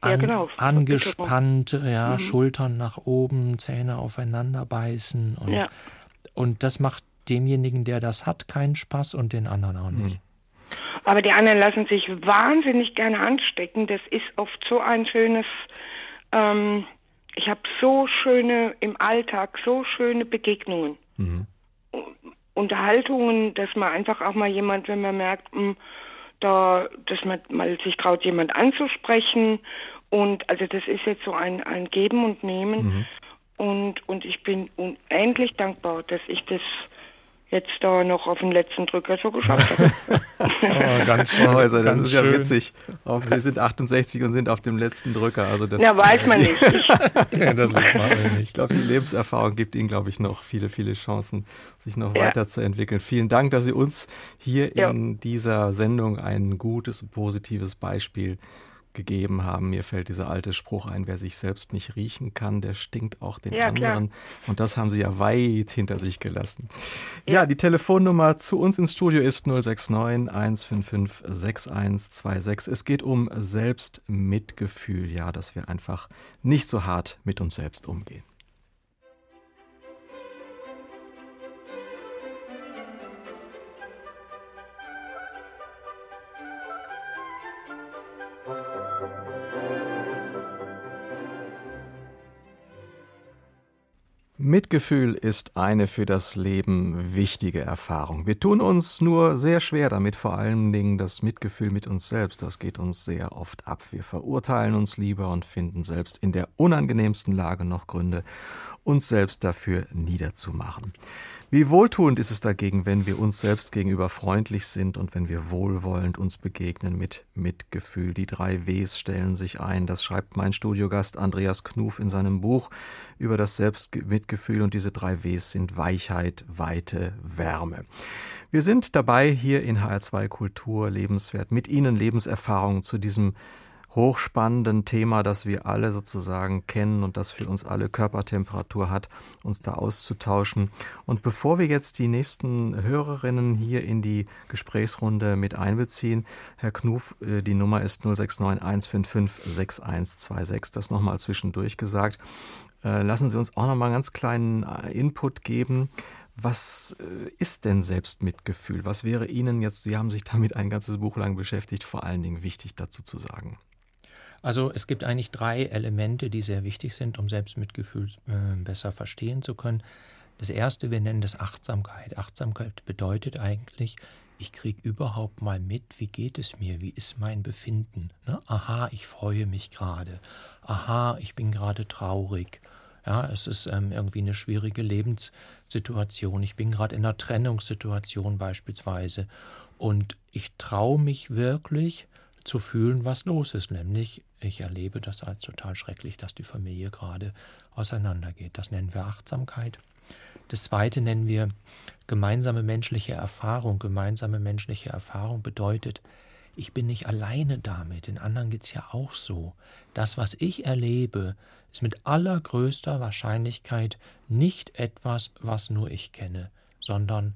angespannte, Schultern nach oben, Zähne aufeinander beißen. Und das macht demjenigen, der das hat, keinen Spaß und den anderen auch nicht. Aber die anderen lassen sich wahnsinnig gerne anstecken. Das ist oft so ein schönes, ich habe im Alltag so schöne Begegnungen. Unterhaltungen, dass man einfach auch mal jemand, wenn man merkt, dass man mal sich traut, jemand anzusprechen. Und also das ist jetzt so ein Geben und Nehmen. Und ich bin unendlich dankbar, dass ich das jetzt da noch auf den letzten Drücker so geschafft habe. Ganz schön. Das ist ja witzig. Sie sind 68 und sind auf dem letzten Drücker. Also das weiß man nicht. Das weiß man nicht. Ich glaube, die Lebenserfahrung gibt Ihnen, glaube ich, noch viele, viele Chancen, sich noch weiterzuentwickeln. Vielen Dank, dass Sie uns hier in dieser Sendung ein gutes, positives Beispiel gegeben haben. Mir fällt dieser alte Spruch ein, wer sich selbst nicht riechen kann, der stinkt auch den anderen. Klar. Und das haben Sie ja weit hinter sich gelassen. Ja, die Telefonnummer zu uns ins Studio ist 069 155 6126. Es geht um Selbstmitgefühl, dass wir einfach nicht so hart mit uns selbst umgehen. Mitgefühl ist eine für das Leben wichtige Erfahrung. Wir tun uns nur sehr schwer damit, vor allen Dingen das Mitgefühl mit uns selbst. Das geht uns sehr oft ab. Wir verurteilen uns lieber und finden selbst in der unangenehmsten Lage noch Gründe, uns selbst dafür niederzumachen. Wie wohltuend ist es dagegen, wenn wir uns selbst gegenüber freundlich sind und wenn wir wohlwollend uns begegnen mit Mitgefühl. Die 3 Ws stellen sich ein. Das schreibt mein Studiogast Andreas Knuff in seinem Buch über das Selbstmitgefühl. Und diese 3 Ws sind Weichheit, Weite, Wärme. Wir sind dabei, hier in HR2 Kultur lebenswert, mit Ihnen Lebenserfahrungen zu diesem hochspannenden Thema, das wir alle sozusagen kennen und das für uns alle Körpertemperatur hat, uns da auszutauschen. Und bevor wir jetzt die nächsten Hörerinnen hier in die Gesprächsrunde mit einbeziehen, Herr Knuff, die Nummer ist 069 155 6126, das nochmal zwischendurch gesagt. Lassen Sie uns auch nochmal einen ganz kleinen Input geben. Was ist denn Selbstmitgefühl? Was wäre Ihnen jetzt, Sie haben sich damit ein ganzes Buch lang beschäftigt, vor allen Dingen wichtig dazu zu sagen? Also es gibt eigentlich 3 Elemente, die sehr wichtig sind, um Selbstmitgefühl besser verstehen zu können. Das erste, wir nennen das Achtsamkeit. Achtsamkeit bedeutet eigentlich, ich kriege überhaupt mal mit, wie geht es mir, wie ist mein Befinden. Ne? Aha, ich freue mich gerade. Aha, ich bin gerade traurig. Ja, es ist irgendwie eine schwierige Lebenssituation. Ich bin gerade in einer Trennungssituation beispielsweise. Und ich traue mich wirklich zu fühlen, was los ist. Nämlich, ich erlebe das als total schrecklich, dass die Familie gerade auseinandergeht. Das nennen wir Achtsamkeit. Das zweite nennen wir gemeinsame menschliche Erfahrung. Gemeinsame menschliche Erfahrung bedeutet, ich bin nicht alleine damit. Den anderen geht es ja auch so. Das, was ich erlebe, ist mit allergrößter Wahrscheinlichkeit nicht etwas, was nur ich kenne, sondern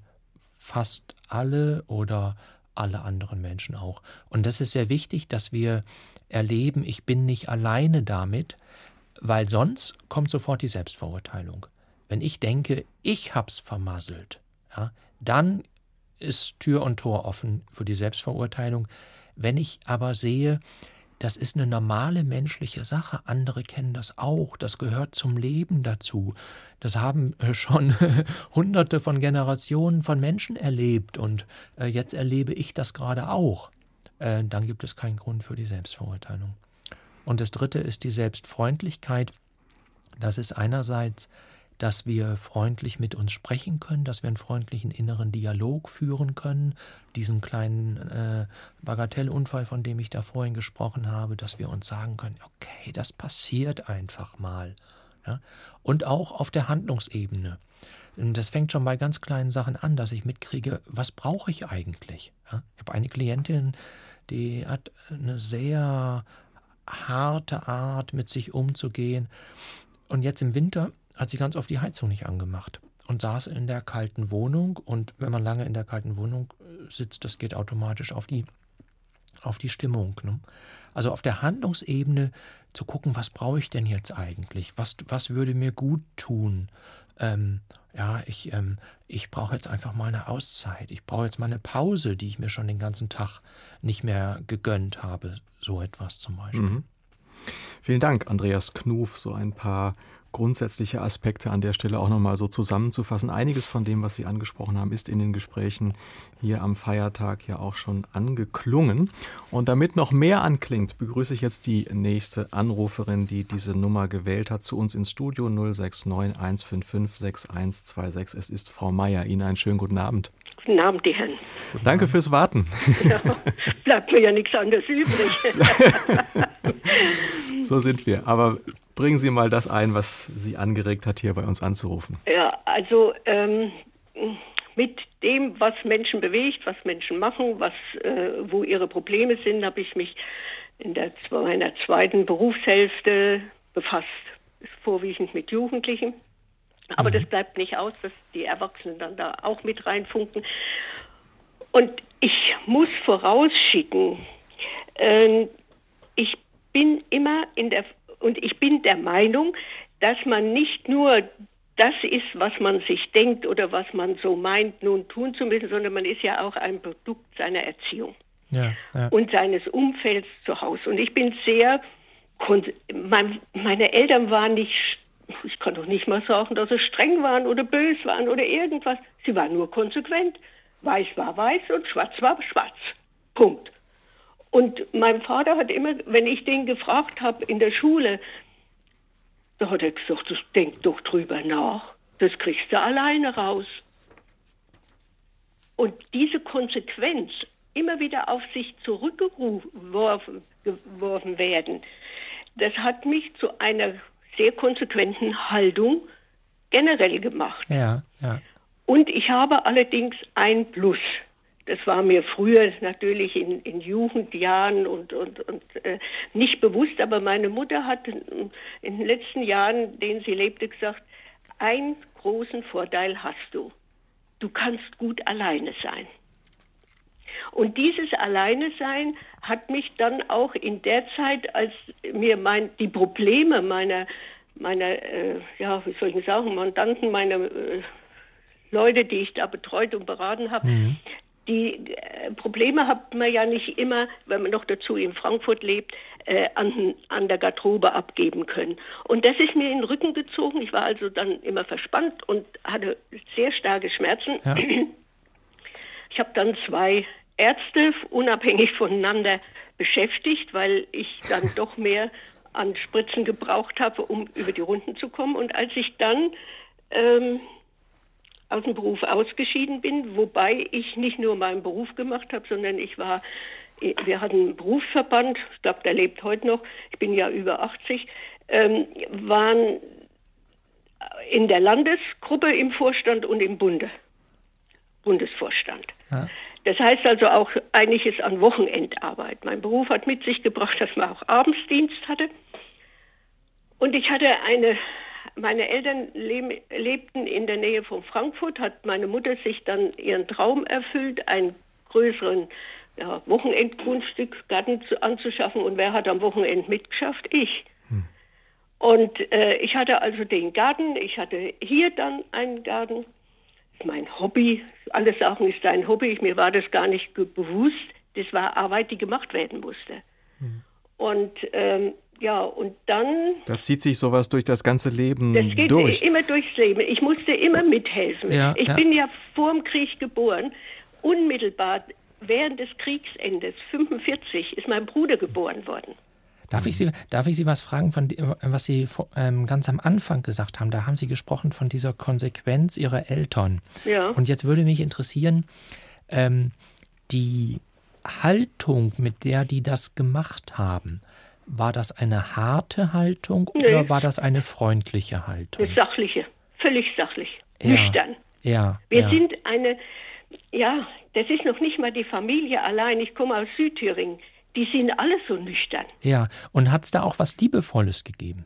fast alle oder alle anderen Menschen auch. Und das ist sehr wichtig, dass wir erleben, ich bin nicht alleine damit, weil sonst kommt sofort die Selbstverurteilung. Wenn ich denke, ich hab's vermasselt, ja, dann ist Tür und Tor offen für die Selbstverurteilung. Wenn ich aber sehe, das ist eine normale menschliche Sache, andere kennen das auch, das gehört zum Leben dazu. Das haben schon Hunderte von Generationen von Menschen erlebt und jetzt erlebe ich das gerade auch. Dann gibt es keinen Grund für die Selbstverurteilung. Und das dritte ist die Selbstfreundlichkeit. Das ist einerseits, dass wir freundlich mit uns sprechen können, dass wir einen freundlichen inneren Dialog führen können, diesen kleinen Bagatellunfall, von dem ich da vorhin gesprochen habe, dass wir uns sagen können, okay, das passiert einfach mal. Ja? Und auch auf der Handlungsebene. Und das fängt schon bei ganz kleinen Sachen an, dass ich mitkriege, was brauche ich eigentlich? Ja? Ich habe eine Klientin, die hat eine sehr harte Art, mit sich umzugehen. Und jetzt im Winter hat sie ganz oft die Heizung nicht angemacht und saß in der kalten Wohnung. Und wenn man lange in der kalten Wohnung sitzt, das geht automatisch auf die Stimmung. Ne? Also auf der Handlungsebene zu gucken, was brauche ich denn jetzt eigentlich? Was würde mir gut tun? Ich brauche jetzt einfach mal eine Auszeit. Ich brauche jetzt mal eine Pause, die ich mir schon den ganzen Tag nicht mehr gegönnt habe. So etwas zum Beispiel. Mhm. Vielen Dank, Andreas Knuff, so ein paar grundsätzliche Aspekte an der Stelle auch nochmal so zusammenzufassen. Einiges von dem, was Sie angesprochen haben, ist in den Gesprächen hier am Feiertag ja auch schon angeklungen. Und damit noch mehr anklingt, begrüße ich jetzt die nächste Anruferin, die diese Nummer gewählt hat, zu uns ins Studio 069 155 6126. Es ist Frau Meier. Ihnen einen schönen guten Abend. Guten Abend, die Herren. Danke fürs Warten. Ja, bleibt mir ja nichts anderes übrig. So sind wir. Aber bringen Sie mal das ein, was Sie angeregt hat, hier bei uns anzurufen. Ja, also mit dem, was Menschen bewegt, was Menschen machen, wo ihre Probleme sind, habe ich mich in meiner zweiten Berufshälfte befasst. Vorwiegend mit Jugendlichen. Aber das bleibt nicht aus, dass die Erwachsenen dann da auch mit reinfunken. Und ich muss vorausschicken, ich bin der Meinung, dass man nicht nur das ist, was man sich denkt oder was man so meint, nun tun zu müssen, sondern man ist ja auch ein Produkt seiner Erziehung und seines Umfelds zu Hause. Und ich bin meine Eltern waren nicht, ich kann doch nicht mal sagen, dass sie streng waren oder böse waren oder irgendwas. Sie waren nur konsequent. Weiß war weiß und schwarz war schwarz. Punkt. Und mein Vater hat immer, wenn ich den gefragt habe in der Schule, da hat er gesagt, denk doch drüber nach. Das kriegst du alleine raus. Und diese Konsequenz immer wieder auf sich zurückgeworfen werden, das hat mich zu einer sehr konsequenten Haltung generell gemacht. Ja, ja. Und ich habe allerdings ein Plus. Das war mir früher natürlich in Jugendjahren und nicht bewusst, aber meine Mutter hat in den letzten Jahren, denen sie lebte, gesagt, einen großen Vorteil hast du. Du kannst gut alleine sein. Und dieses Alleine-Sein hat mich dann auch in der Zeit, als mir die Probleme meiner wie soll ich sagen, Mandanten, meine Leute, die ich da betreut und beraten habe, die Probleme hat man ja nicht immer, wenn man noch dazu in Frankfurt lebt, an der Garderobe abgeben können. Und das ist mir in den Rücken gezogen. Ich war also dann immer verspannt und hatte sehr starke Schmerzen. Ja. Ich habe dann 2 Ärzte unabhängig voneinander beschäftigt, weil ich dann doch mehr an Spritzen gebraucht habe, um über die Runden zu kommen. Und als ich dann aus dem Beruf ausgeschieden bin, wobei ich nicht nur meinen Beruf gemacht habe, sondern wir hatten einen Berufsverband, ich glaube, der lebt heute noch, ich bin ja über 80, waren in der Landesgruppe im Vorstand und im Bundesvorstand. Ja. Das heißt also auch einiges an Wochenendarbeit. Mein Beruf hat mit sich gebracht, dass man auch Abendsdienst hatte. Und ich hatte meine Eltern lebten in der Nähe von Frankfurt, hat meine Mutter sich dann ihren Traum erfüllt, einen größeren Wochenendgrundstück, Garten anzuschaffen. Und wer hat am Wochenende mitgeschafft? Ich. Und ich hatte also den Garten, ich hatte hier dann einen Garten. Mein Hobby, alle sagen, ist dein Hobby. Mir war das gar nicht bewusst. Das war Arbeit, die gemacht werden musste. Und und dann... Da zieht sich sowas durch das ganze Leben durch. Das geht immer durchs Leben. Ich musste immer mithelfen. Ja, ich bin ja vor dem Krieg geboren. Unmittelbar während des Kriegsendes, 1945, ist mein Bruder geboren worden. Darf ich Sie was fragen, was Sie ganz am Anfang gesagt haben? Da haben Sie gesprochen von dieser Konsequenz Ihrer Eltern. Ja. Und jetzt würde mich interessieren, die Haltung, mit der die das gemacht haben, war das eine harte Haltung oder war das eine freundliche Haltung? Eine sachliche, völlig sachlich, nüchtern. Ja. Wir sind das ist noch nicht mal die Familie allein. Ich komme aus Südthüringen. Die sind alle so nüchtern. Ja, und hat es da auch was Liebevolles gegeben?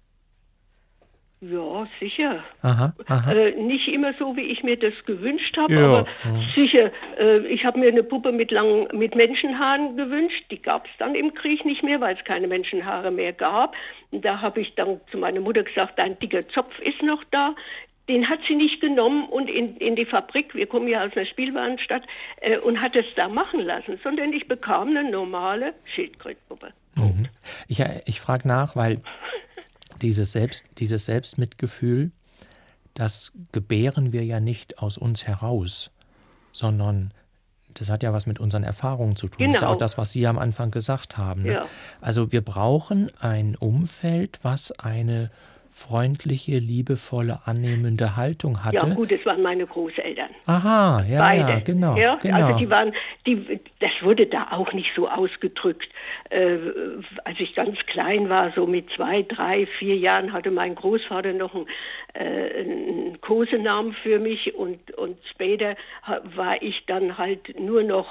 Ja, sicher. Aha. Nicht immer so, wie ich mir das gewünscht habe, aber sicher. Ich habe mir eine Puppe mit Menschenhaaren gewünscht. Die gab es dann im Krieg nicht mehr, weil es keine Menschenhaare mehr gab. Und da habe ich dann zu meiner Mutter gesagt, dein dicker Zopf ist noch da. Den hat sie nicht genommen und in die Fabrik, wir kommen ja aus einer Spielwarenstadt, und hat es da machen lassen, sondern ich bekam eine normale Schildkrötenpuppe. Mhm. Ich frage nach, weil dieses Selbstmitgefühl, das gebären wir ja nicht aus uns heraus, sondern das hat ja was mit unseren Erfahrungen zu tun. Genau. Das ist ja auch das, was Sie am Anfang gesagt haben. Ne? Ja. Also wir brauchen ein Umfeld, was eine freundliche, liebevolle, annehmende Haltung hatte. Ja gut, das waren meine Großeltern. Aha, ja, beide. Ja, genau. Ja, genau. Also das wurde da auch nicht so ausgedrückt. Als ich ganz klein war, so mit 2, 3, 4 Jahren, hatte mein Großvater noch einen Kosenamen für mich und später war ich dann halt nur noch,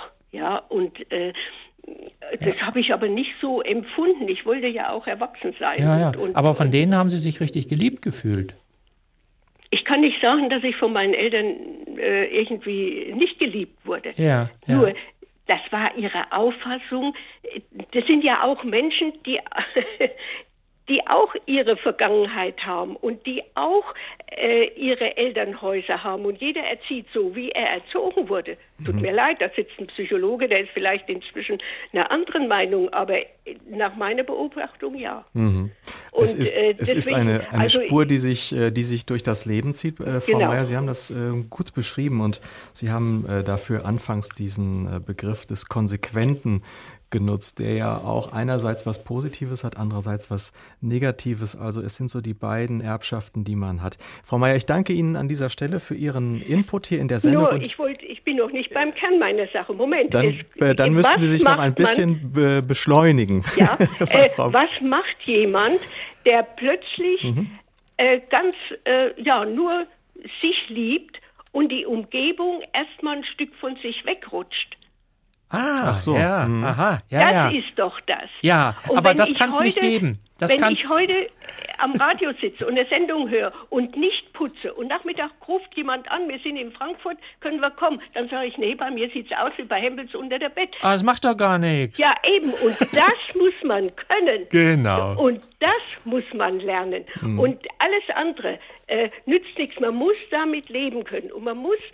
das habe ich aber nicht so empfunden. Ich wollte ja auch erwachsen sein. Ja. Aber von denen haben Sie sich richtig geliebt gefühlt? Ich kann nicht sagen, dass ich von meinen Eltern irgendwie nicht geliebt wurde. Ja. Nur, das war ihre Auffassung. Das sind ja auch Menschen, die auch ihre Vergangenheit haben und die auch ihre Elternhäuser haben. Und jeder erzieht so, wie er erzogen wurde. Tut mir leid, da sitzt ein Psychologe, der ist vielleicht inzwischen einer anderen Meinung, aber nach meiner Beobachtung ja. Mhm. Und, es ist eine Spur, die sich durch das Leben zieht, Frau Meier. Sie haben das gut beschrieben und Sie haben dafür anfangs diesen Begriff des Konsequenten genutzt, der ja auch einerseits was Positives hat, andererseits was Negatives. Also es sind so die beiden Erbschaften, die man hat. Frau Meier, ich danke Ihnen an dieser Stelle für Ihren Input hier in der Sendung. Ich bin bin noch nicht beim Kern meiner Sache. Moment. Dann müssten Sie sich noch ein bisschen beschleunigen. Ja, was macht jemand, der plötzlich nur sich liebt und die Umgebung erstmal ein Stück von sich wegrutscht? Ach so. Ja, aha, das ist doch das. Ja, und aber das kann es nicht geben. Wenn ich heute am Radio sitze und eine Sendung höre und nicht putze und Nachmittag ruft jemand an, wir sind in Frankfurt, können wir kommen? Dann sage ich, nee, bei mir sieht es aus wie bei Hempels unter der Bett. Ah, das macht doch gar nichts. Ja, eben. Und das muss man können. Genau. Und das muss man lernen. Und alles andere nützt nichts. Man muss damit leben können. Und man muss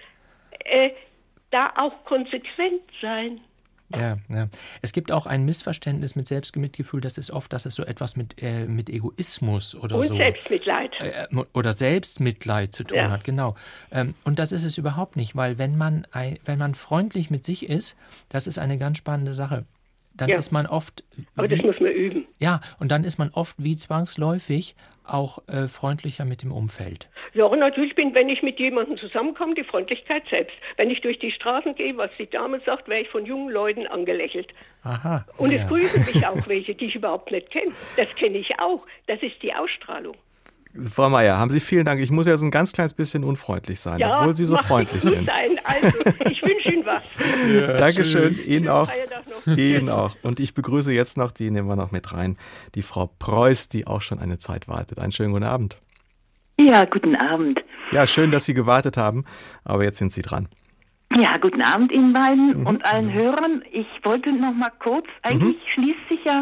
da auch konsequent sein. Ja. Es gibt auch ein Missverständnis mit Selbstmitgefühl, das ist oft, dass es so etwas mit Egoismus oder und so. Und Selbstmitleid. Oder Selbstmitleid zu tun hat, genau. Und das ist es überhaupt nicht, weil wenn man freundlich mit sich ist, das ist eine ganz spannende Sache. Dann ist man oft... Aber das muss man üben. Ja, und dann ist man oft wie zwangsläufig auch freundlicher mit dem Umfeld. Ja, und natürlich wenn ich mit jemandem zusammenkomme, die Freundlichkeit selbst. Wenn ich durch die Straßen gehe, was die Dame sagt, werde ich von jungen Leuten angelächelt. Aha. Und es grüßen mich auch welche, die ich überhaupt nicht kenne. Das kenne ich auch. Das ist die Ausstrahlung. Frau Meier, haben Sie vielen Dank. Ich muss jetzt ein ganz kleines bisschen unfreundlich sein, obwohl Sie so freundlich sind. Also, ich wünsche Ihnen was. Ja, Dankeschön, Ihnen auch. Ihnen auch. Und ich begrüße jetzt noch, die nehmen wir noch mit rein, die Frau Preuß, die auch schon eine Zeit wartet. Einen schönen guten Abend. Ja, guten Abend. Ja, schön, dass Sie gewartet haben, aber jetzt sind Sie dran. Ja, guten Abend Ihnen beiden und allen Hörern. Ich wollte noch mal kurz, eigentlich schließt sich ja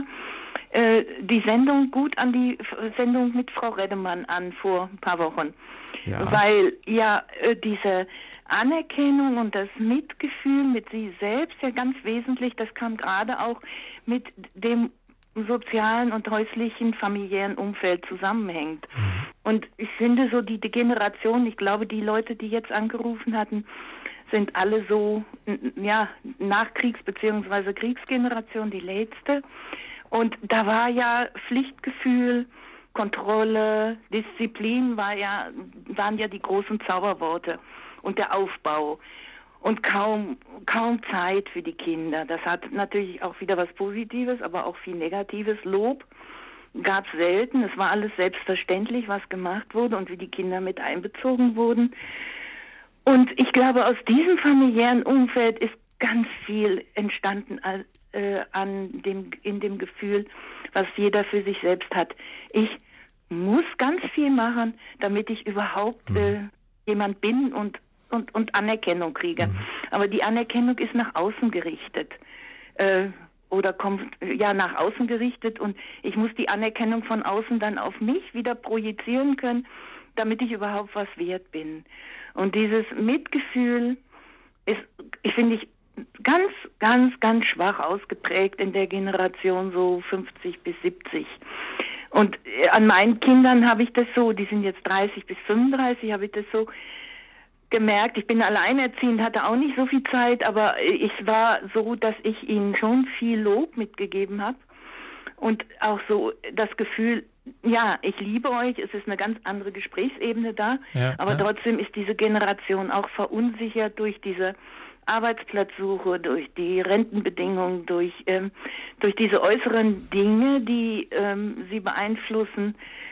die Sendung gut an die Sendung mit Frau Reddemann an vor ein paar Wochen. Ja. Weil diese Anerkennung und das Mitgefühl mit sich selbst ja ganz wesentlich, das kam gerade auch mit dem sozialen und häuslichen, familiären Umfeld zusammenhängt. Und ich finde so die Generation, ich glaube die Leute, die jetzt angerufen hatten, sind alle so Nachkriegs- bzw. Kriegsgeneration, die letzte. Und da war ja Pflichtgefühl, Kontrolle, Disziplin waren ja die großen Zauberworte und der Aufbau und kaum Zeit für die Kinder. Das hat natürlich auch wieder was Positives, aber auch viel Negatives. Lob gab es selten. Es war alles selbstverständlich, was gemacht wurde und wie die Kinder mit einbezogen wurden. Und ich glaube, aus diesem familiären Umfeld ist ganz viel entstanden in dem Gefühl, was jeder für sich selbst hat. Ich muss ganz viel machen, damit ich überhaupt jemand bin und Anerkennung kriege. Aber die Anerkennung ist nach außen gerichtet. Oder kommt nach außen gerichtet und ich muss die Anerkennung von außen dann auf mich wieder projizieren können, damit ich überhaupt was wert bin. Und dieses Mitgefühl ist, finde ich, ganz, ganz, ganz schwach ausgeprägt in der Generation so 50 bis 70. Und an meinen Kindern habe ich das so, die sind jetzt 30 bis 35, habe ich das so gemerkt. Ich bin alleinerziehend, hatte auch nicht so viel Zeit, aber es war so, dass ich ihnen schon viel Lob mitgegeben habe und auch so das Gefühl, ja, ich liebe euch, es ist eine ganz andere Gesprächsebene da, aber trotzdem ist diese Generation auch verunsichert durch diese Arbeitsplatzsuche, durch die Rentenbedingungen, durch diese äußeren Dinge, die sie beeinflussen,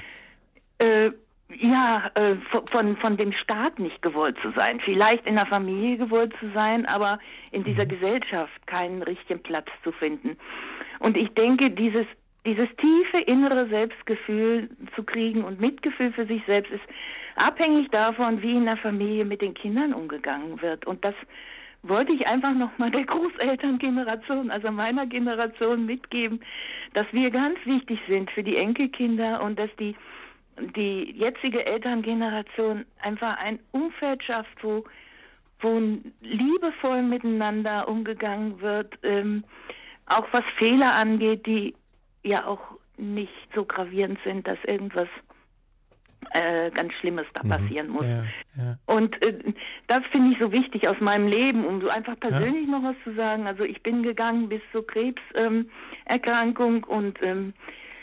von dem Staat nicht gewollt zu sein. Vielleicht in der Familie gewollt zu sein, aber in dieser Gesellschaft keinen richtigen Platz zu finden. Und ich denke, dieses tiefe innere Selbstgefühl zu kriegen und Mitgefühl für sich selbst ist abhängig davon, wie in der Familie mit den Kindern umgegangen wird. Und das wollte ich einfach nochmal der Großelterngeneration, also meiner Generation mitgeben, dass wir ganz wichtig sind für die Enkelkinder und dass die jetzige Elterngeneration einfach ein Umfeld schafft, wo liebevoll miteinander umgegangen wird, auch was Fehler angeht, die ja auch nicht so gravierend sind, dass irgendwas ganz Schlimmes da passieren muss. Ja. Und das finde ich so wichtig aus meinem Leben, um so einfach persönlich noch was zu sagen. Also ich bin gegangen bis zur Krebserkrankung und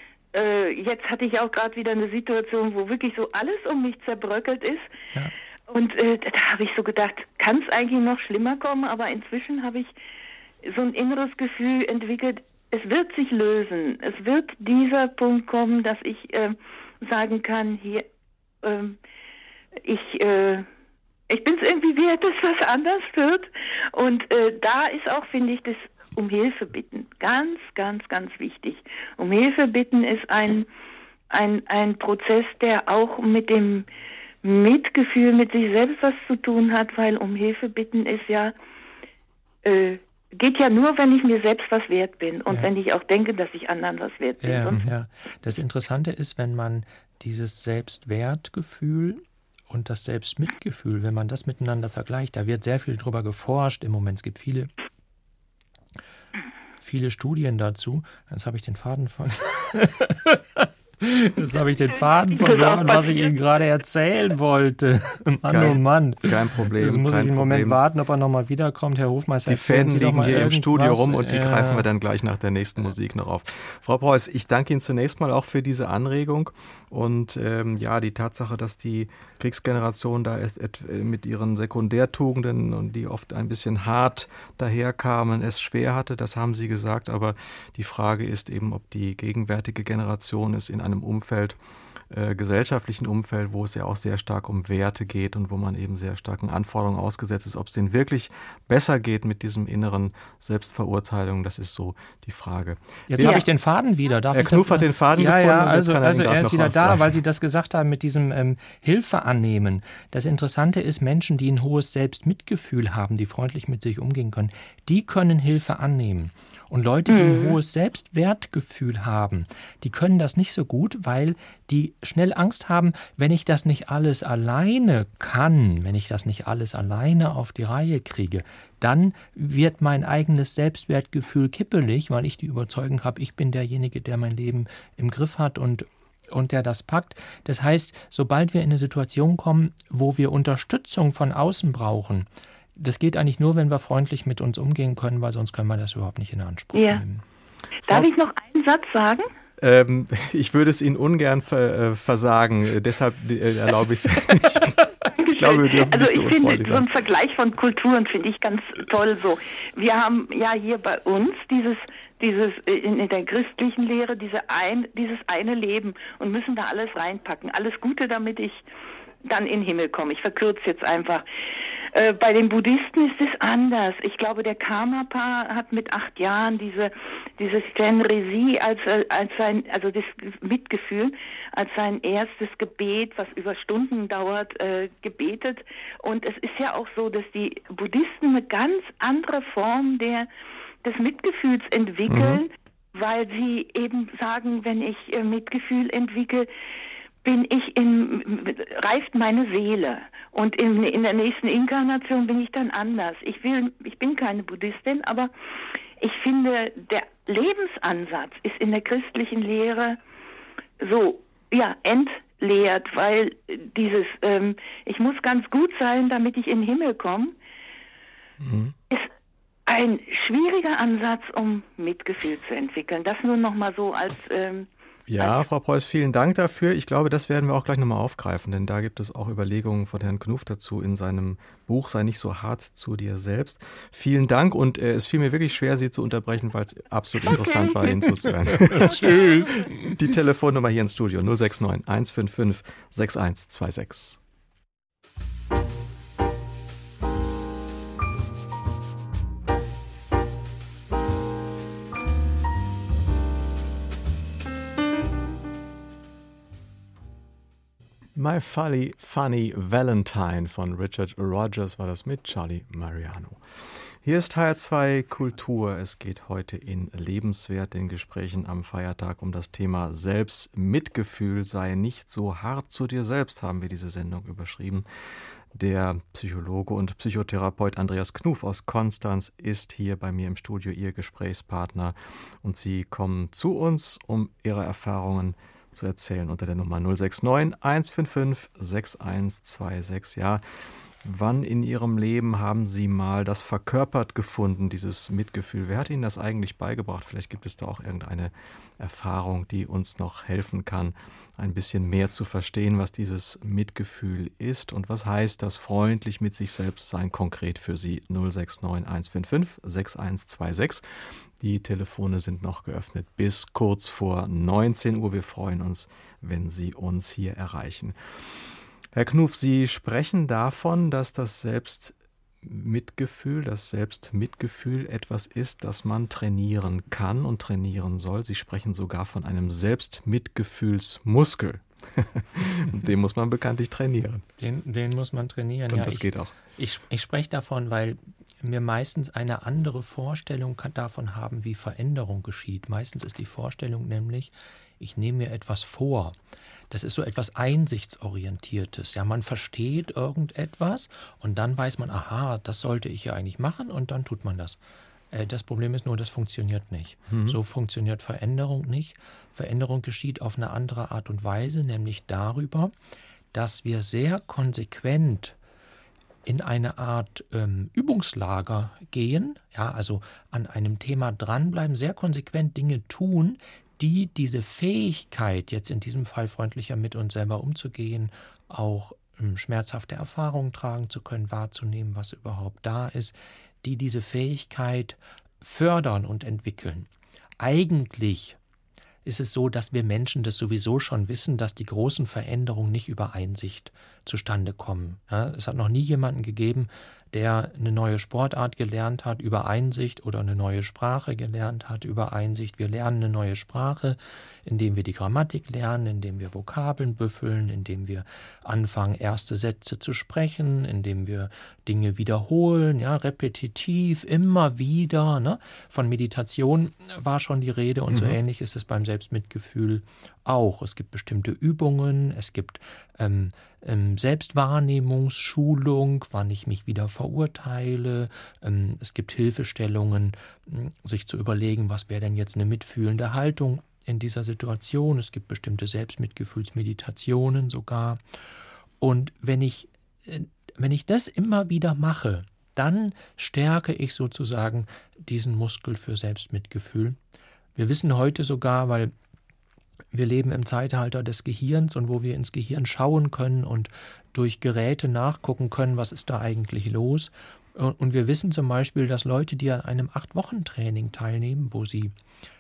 jetzt hatte ich auch gerade wieder eine Situation, wo wirklich so alles um mich zerbröckelt ist. Ja. Und da habe ich so gedacht, kann es eigentlich noch schlimmer kommen? Aber inzwischen habe ich so ein inneres Gefühl entwickelt, es wird sich lösen. Es wird dieser Punkt kommen, dass ich sagen kann, hier, ich bin es irgendwie wert, dass was anders wird. Und da ist auch, finde ich, das um Hilfe bitten ganz, ganz, ganz wichtig. Um Hilfe bitten ist ein Prozess, der auch mit dem Mitgefühl mit sich selbst was zu tun hat, weil um Hilfe bitten ist ja, geht ja nur, wenn ich mir selbst was wert bin und wenn ich auch denke, dass ich anderen was wert bin. Ja. Das Interessante ist, wenn man dieses Selbstwertgefühl und das Selbstmitgefühl, wenn man das miteinander vergleicht, da wird sehr viel drüber geforscht im Moment. Es gibt viele Studien dazu. Jetzt habe ich den Faden verloren. Was ich Ihnen gerade erzählen wollte. Oh Mann. Kein Problem. Jetzt muss ich einen Moment warten, ob er nochmal wiederkommt. Herr Hofmeister, die Fäden liegen hier im Studio rum und die greifen wir dann gleich nach der nächsten Musik noch auf. Frau Preuß, ich danke Ihnen zunächst mal auch für diese Anregung und die Tatsache, dass die Kriegsgeneration da mit ihren Sekundärtugenden und die oft ein bisschen hart daherkamen, es schwer hatte, das haben Sie gesagt, aber die Frage ist eben, ob die gegenwärtige Generation es in einem gesellschaftlichen Umfeld, wo es ja auch sehr stark um Werte geht und wo man eben sehr starken Anforderungen ausgesetzt ist, ob es denen wirklich besser geht mit diesem inneren Selbstverurteilung, das ist so die Frage. Jetzt habe ich den Faden wieder. Herr Knuff hat den Faden gefunden. Ja, also er ist wieder da, weil Sie das gesagt haben mit diesem Hilfe annehmen. Das Interessante ist, Menschen, die ein hohes Selbstmitgefühl haben, die freundlich mit sich umgehen können, die können Hilfe annehmen. Und Leute, die ein hohes Selbstwertgefühl haben, die können das nicht so gut, weil die schnell Angst haben, wenn ich das nicht alles alleine kann, wenn ich das nicht alles alleine auf die Reihe kriege, dann wird mein eigenes Selbstwertgefühl kippelig, weil ich die Überzeugung habe, ich bin derjenige, der mein Leben im Griff hat und der das packt. Das heißt, sobald wir in eine Situation kommen, wo wir Unterstützung von außen brauchen, das geht eigentlich nur, wenn wir freundlich mit uns umgehen können, weil sonst können wir das überhaupt nicht in Anspruch nehmen. Darf ich noch einen Satz sagen? Ich würde es Ihnen ungern versagen, deshalb erlaube ich es nicht. Ich glaube, wir dürfen nicht so unfreundlich sein. So einen Vergleich von Kulturen finde ich ganz toll so. Wir haben ja hier bei uns dieses in der christlichen Lehre dieses eine Leben und müssen da alles reinpacken. Alles Gute, damit ich dann in den Himmel komme. Ich verkürze jetzt einfach. Bei den Buddhisten ist es anders. Ich glaube, der Karmapa hat mit 8 Jahren dieses Chenrezig als das Mitgefühl, als sein erstes Gebet, was über Stunden dauert, gebetet. Und es ist ja auch so, dass die Buddhisten eine ganz andere Form des Mitgefühls entwickeln, weil sie eben sagen, wenn ich Mitgefühl entwickle, reift meine Seele. Und in der nächsten Inkarnation bin ich dann anders. Ich bin keine Buddhistin, aber ich finde, der Lebensansatz ist in der christlichen Lehre so, entleert, weil ich muss ganz gut sein, damit ich in den Himmel komme, ist ein schwieriger Ansatz, um Mitgefühl zu entwickeln. Das nur noch mal so als Ja, Frau Preuß, vielen Dank dafür. Ich glaube, das werden wir auch gleich nochmal aufgreifen, denn da gibt es auch Überlegungen von Herrn Knuff dazu in seinem Buch Sei nicht so hart zu dir selbst. Vielen Dank und es fiel mir wirklich schwer, Sie zu unterbrechen, weil es absolut interessant war, Ihnen zuzuhören. Tschüss. Die Telefonnummer hier ins Studio 069 155 6126. My Funny Valentine von Richard Rogers war das mit Charlie Mariano. Hier ist HR2 Kultur. Es geht heute in Lebenswert, den Gesprächen am Feiertag um das Thema Selbstmitgefühl. Sei nicht so hart zu dir selbst, haben wir diese Sendung überschrieben. Der Psychologe und Psychotherapeut Andreas Knuff aus Konstanz ist hier bei mir im Studio, Ihr Gesprächspartner. Und Sie kommen zu uns, um Ihre Erfahrungen zu erzählen unter der Nummer 069 155 6126. Ja, Wann in Ihrem Leben haben Sie mal das verkörpert gefunden, dieses Mitgefühl? Wer hat Ihnen das eigentlich beigebracht? Vielleicht gibt es da auch irgendeine Erfahrung, die uns noch helfen kann, ein bisschen mehr zu verstehen, was dieses Mitgefühl ist und was heißt das freundlich mit sich selbst sein konkret für Sie. 069 155 6126. Die Telefone sind noch geöffnet bis kurz vor 19 Uhr. Wir freuen uns, wenn Sie uns hier erreichen. Herr Knuff, Sie sprechen davon, dass das Selbstmitgefühl etwas ist, das man trainieren kann und trainieren soll. Sie sprechen sogar von einem Selbstmitgefühlsmuskel. Den muss man bekanntlich trainieren. Den muss man trainieren, und ja. Das geht auch. Ich spreche davon, weil wir meistens eine andere Vorstellung davon haben, wie Veränderung geschieht. Meistens ist die Vorstellung nämlich, ich nehme mir etwas vor. Das ist so etwas Einsichtsorientiertes. Ja, man versteht irgendetwas und dann weiß man, aha, das sollte ich ja eigentlich machen und dann tut man das. Das Problem ist nur, das funktioniert nicht. So funktioniert Veränderung nicht. Veränderung geschieht auf eine andere Art und Weise, nämlich darüber, dass wir sehr konsequent in eine Art Übungslager gehen, ja, also an einem Thema dranbleiben, sehr konsequent Dinge tun, die diese Fähigkeit, jetzt in diesem Fall freundlicher mit uns selber umzugehen, auch schmerzhafte Erfahrungen tragen zu können, wahrzunehmen, was überhaupt da ist, die diese Fähigkeit fördern und entwickeln. Eigentlich ist es so, dass wir Menschen das sowieso schon wissen, dass die großen Veränderungen nicht über Einsicht zustande kommen. Ja, es hat noch nie jemanden gegeben, der eine neue Sportart gelernt hat über Einsicht oder eine neue Sprache gelernt hat über Einsicht. Wir lernen eine neue Sprache, indem wir die Grammatik lernen, indem wir Vokabeln büffeln, indem wir anfangen, erste Sätze zu sprechen, indem wir Dinge wiederholen, ja, repetitiv, immer wieder. Ne? Von Meditation war schon die Rede und so ähnlich ist es beim Selbstmitgefühl auch. Es gibt bestimmte Übungen, es gibt Selbstwahrnehmungsschulung, wann ich mich wieder verurteile. Es gibt Hilfestellungen, sich zu überlegen, was wäre denn jetzt eine mitfühlende Haltung in dieser Situation. Es gibt bestimmte Selbstmitgefühlsmeditationen sogar. Und wenn ich das immer wieder mache, dann stärke ich sozusagen diesen Muskel für Selbstmitgefühl. Wir wissen heute sogar, weil wir leben im Zeitalter des Gehirns und wo wir ins Gehirn schauen können und durch Geräte nachgucken können, was ist da eigentlich los. Und wir wissen zum Beispiel, dass Leute, die an einem 8-Wochen-Training teilnehmen, wo sie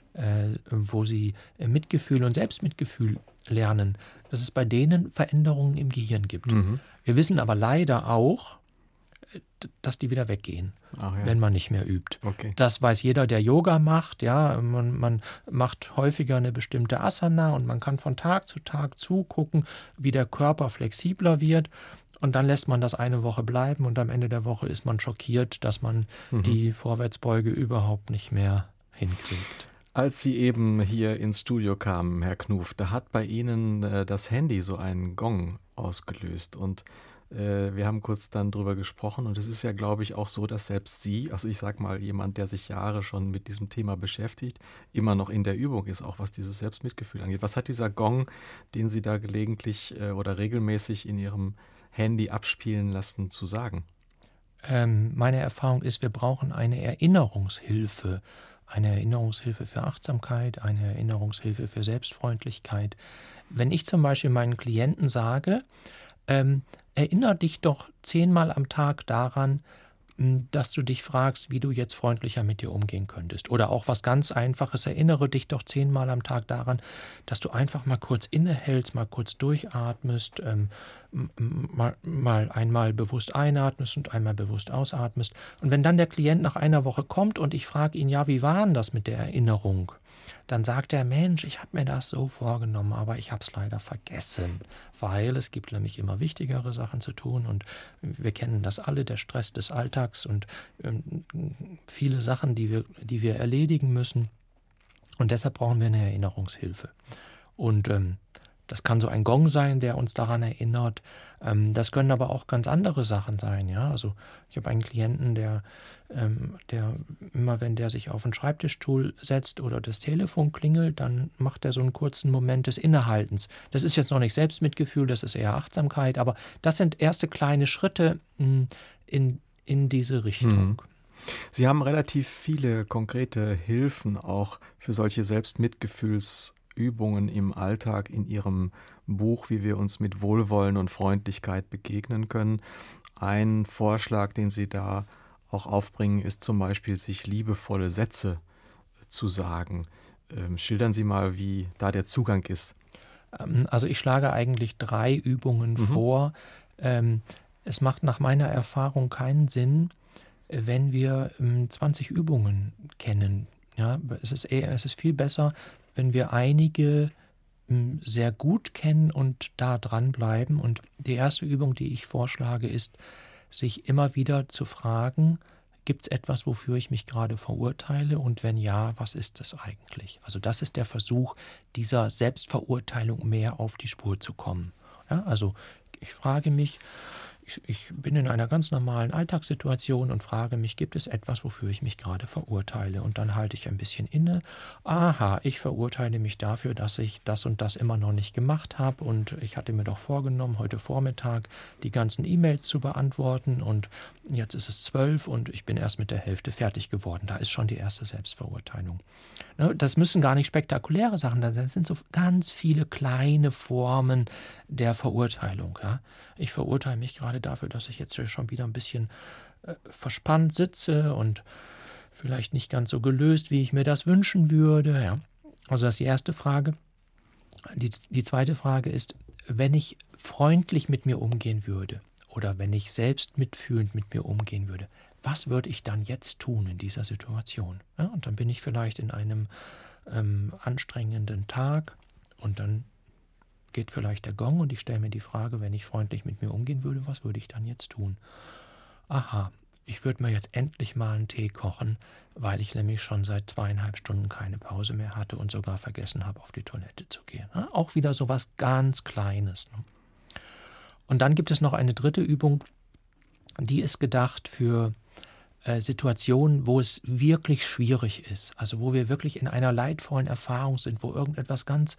Mitgefühl und Selbstmitgefühl lernen, dass es bei denen Veränderungen im Gehirn gibt. Wir wissen aber leider auch, dass die wieder weggehen, wenn man nicht mehr übt. Okay. Das weiß jeder, der Yoga macht. Ja, man macht häufiger eine bestimmte Asana und man kann von Tag zu Tag zugucken, wie der Körper flexibler wird. Und dann lässt man das eine Woche bleiben und am Ende der Woche ist man schockiert, dass man die Vorwärtsbeuge überhaupt nicht mehr hinkriegt. Als Sie eben hier ins Studio kamen, Herr Knuff, da hat bei Ihnen das Handy so einen Gong ausgelöst und wir haben kurz dann drüber gesprochen und es ist ja, glaube ich, auch so, dass selbst Sie, also ich sag mal, jemand, der sich Jahre schon mit diesem Thema beschäftigt, immer noch in der Übung ist, auch was dieses Selbstmitgefühl angeht. Was hat dieser Gong, den Sie da gelegentlich oder regelmäßig in Ihrem Handy abspielen lassen, zu sagen? Meine Erfahrung ist, wir brauchen eine Erinnerungshilfe. Eine Erinnerungshilfe für Achtsamkeit, eine Erinnerungshilfe für Selbstfreundlichkeit. Wenn ich zum Beispiel meinen Klienten sage, erinnere dich doch 10-mal am Tag daran, dass du dich fragst, wie du jetzt freundlicher mit dir umgehen könntest. Oder auch was ganz Einfaches, erinnere dich doch 10-mal am Tag daran, dass du einfach mal kurz innehältst, mal kurz durchatmest, mal einmal bewusst einatmest und einmal bewusst ausatmest. Und wenn dann der Klient nach einer Woche kommt und ich frage ihn, ja, wie war denn das mit der Erinnerung? Dann sagt er, Mensch, ich habe mir das so vorgenommen, aber ich habe es leider vergessen, weil es gibt nämlich immer wichtigere Sachen zu tun und wir kennen das alle, der Stress des Alltags und viele Sachen, die wir erledigen müssen und deshalb brauchen wir eine Erinnerungshilfe. Und Das kann so ein Gong sein, der uns daran erinnert. Das können aber auch ganz andere Sachen sein. Ja? Also ich habe einen Klienten, der immer, wenn der sich auf einen Schreibtischstuhl setzt oder das Telefon klingelt, dann macht er so einen kurzen Moment des Innehaltens. Das ist jetzt noch nicht Selbstmitgefühl, das ist eher Achtsamkeit, aber das sind erste kleine Schritte in diese Richtung. Sie haben relativ viele konkrete Hilfen auch für solche Selbstmitgefühlsübungen im Alltag in Ihrem Buch, wie wir uns mit Wohlwollen und Freundlichkeit begegnen können. Ein Vorschlag, den Sie da auch aufbringen, ist zum Beispiel, sich liebevolle Sätze zu sagen. Schildern Sie mal, wie da der Zugang ist. Also ich schlage eigentlich 3 Übungen vor. Es macht nach meiner Erfahrung keinen Sinn, wenn wir 20 Übungen kennen. Ja, es ist viel besser, wenn wir einige sehr gut kennen und da dranbleiben. Und die erste Übung, die ich vorschlage, ist, sich immer wieder zu fragen, gibt es etwas, wofür ich mich gerade verurteile? Und wenn ja, was ist das eigentlich? Also das ist der Versuch, dieser Selbstverurteilung mehr auf die Spur zu kommen. Ja, also ich frage mich, ich bin in einer ganz normalen Alltagssituation und frage mich, gibt es etwas, wofür ich mich gerade verurteile? Und dann halte ich ein bisschen inne. Aha, ich verurteile mich dafür, dass ich das und das immer noch nicht gemacht habe. Und ich hatte mir doch vorgenommen, heute Vormittag die ganzen E-Mails zu beantworten. Und jetzt ist es 12 und ich bin erst mit der Hälfte fertig geworden. Da ist schon die erste Selbstverurteilung. Das müssen gar nicht spektakuläre Sachen sein. Das sind so ganz viele kleine Formen der Verurteilung. Ja? Ich verurteile mich gerade dafür, dass ich jetzt schon wieder ein bisschen verspannt sitze und vielleicht nicht ganz so gelöst, wie ich mir das wünschen würde. Ja? Also das ist die erste Frage. Die zweite Frage ist, wenn ich freundlich mit mir umgehen würde oder wenn ich selbst mitfühlend mit mir umgehen würde, was würde ich dann jetzt tun in dieser Situation? Ja, und dann bin ich vielleicht in einem anstrengenden Tag und dann geht vielleicht der Gong und ich stelle mir die Frage, wenn ich freundlich mit mir umgehen würde, was würde ich dann jetzt tun? Aha, ich würde mir jetzt endlich mal einen Tee kochen, weil ich nämlich schon seit 2,5 Stunden keine Pause mehr hatte und sogar vergessen habe, auf die Toilette zu gehen. Ja, auch wieder so was ganz Kleines. Ne? Und dann gibt es noch eine dritte Übung, die ist gedacht für Situationen, wo es wirklich schwierig ist, also wo wir wirklich in einer leidvollen Erfahrung sind, wo irgendetwas ganz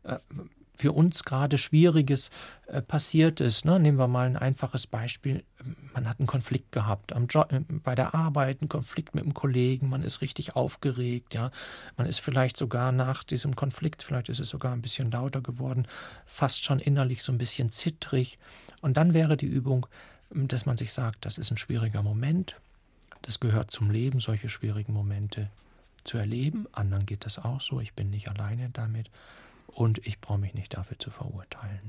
für uns gerade Schwieriges passiert ist. Ne? Nehmen wir mal ein einfaches Beispiel. Man hat einen Konflikt gehabt am Job, bei der Arbeit, einen Konflikt mit einem Kollegen, man ist richtig aufgeregt. Ja? Man ist vielleicht sogar nach diesem Konflikt, vielleicht ist es sogar ein bisschen lauter geworden, fast schon innerlich so ein bisschen zittrig. Und dann wäre die Übung, dass man sich sagt, das ist ein schwieriger Moment, das gehört zum Leben, solche schwierigen Momente zu erleben. Anderen geht das auch so, ich bin nicht alleine damit. Und ich brauche mich nicht dafür zu verurteilen.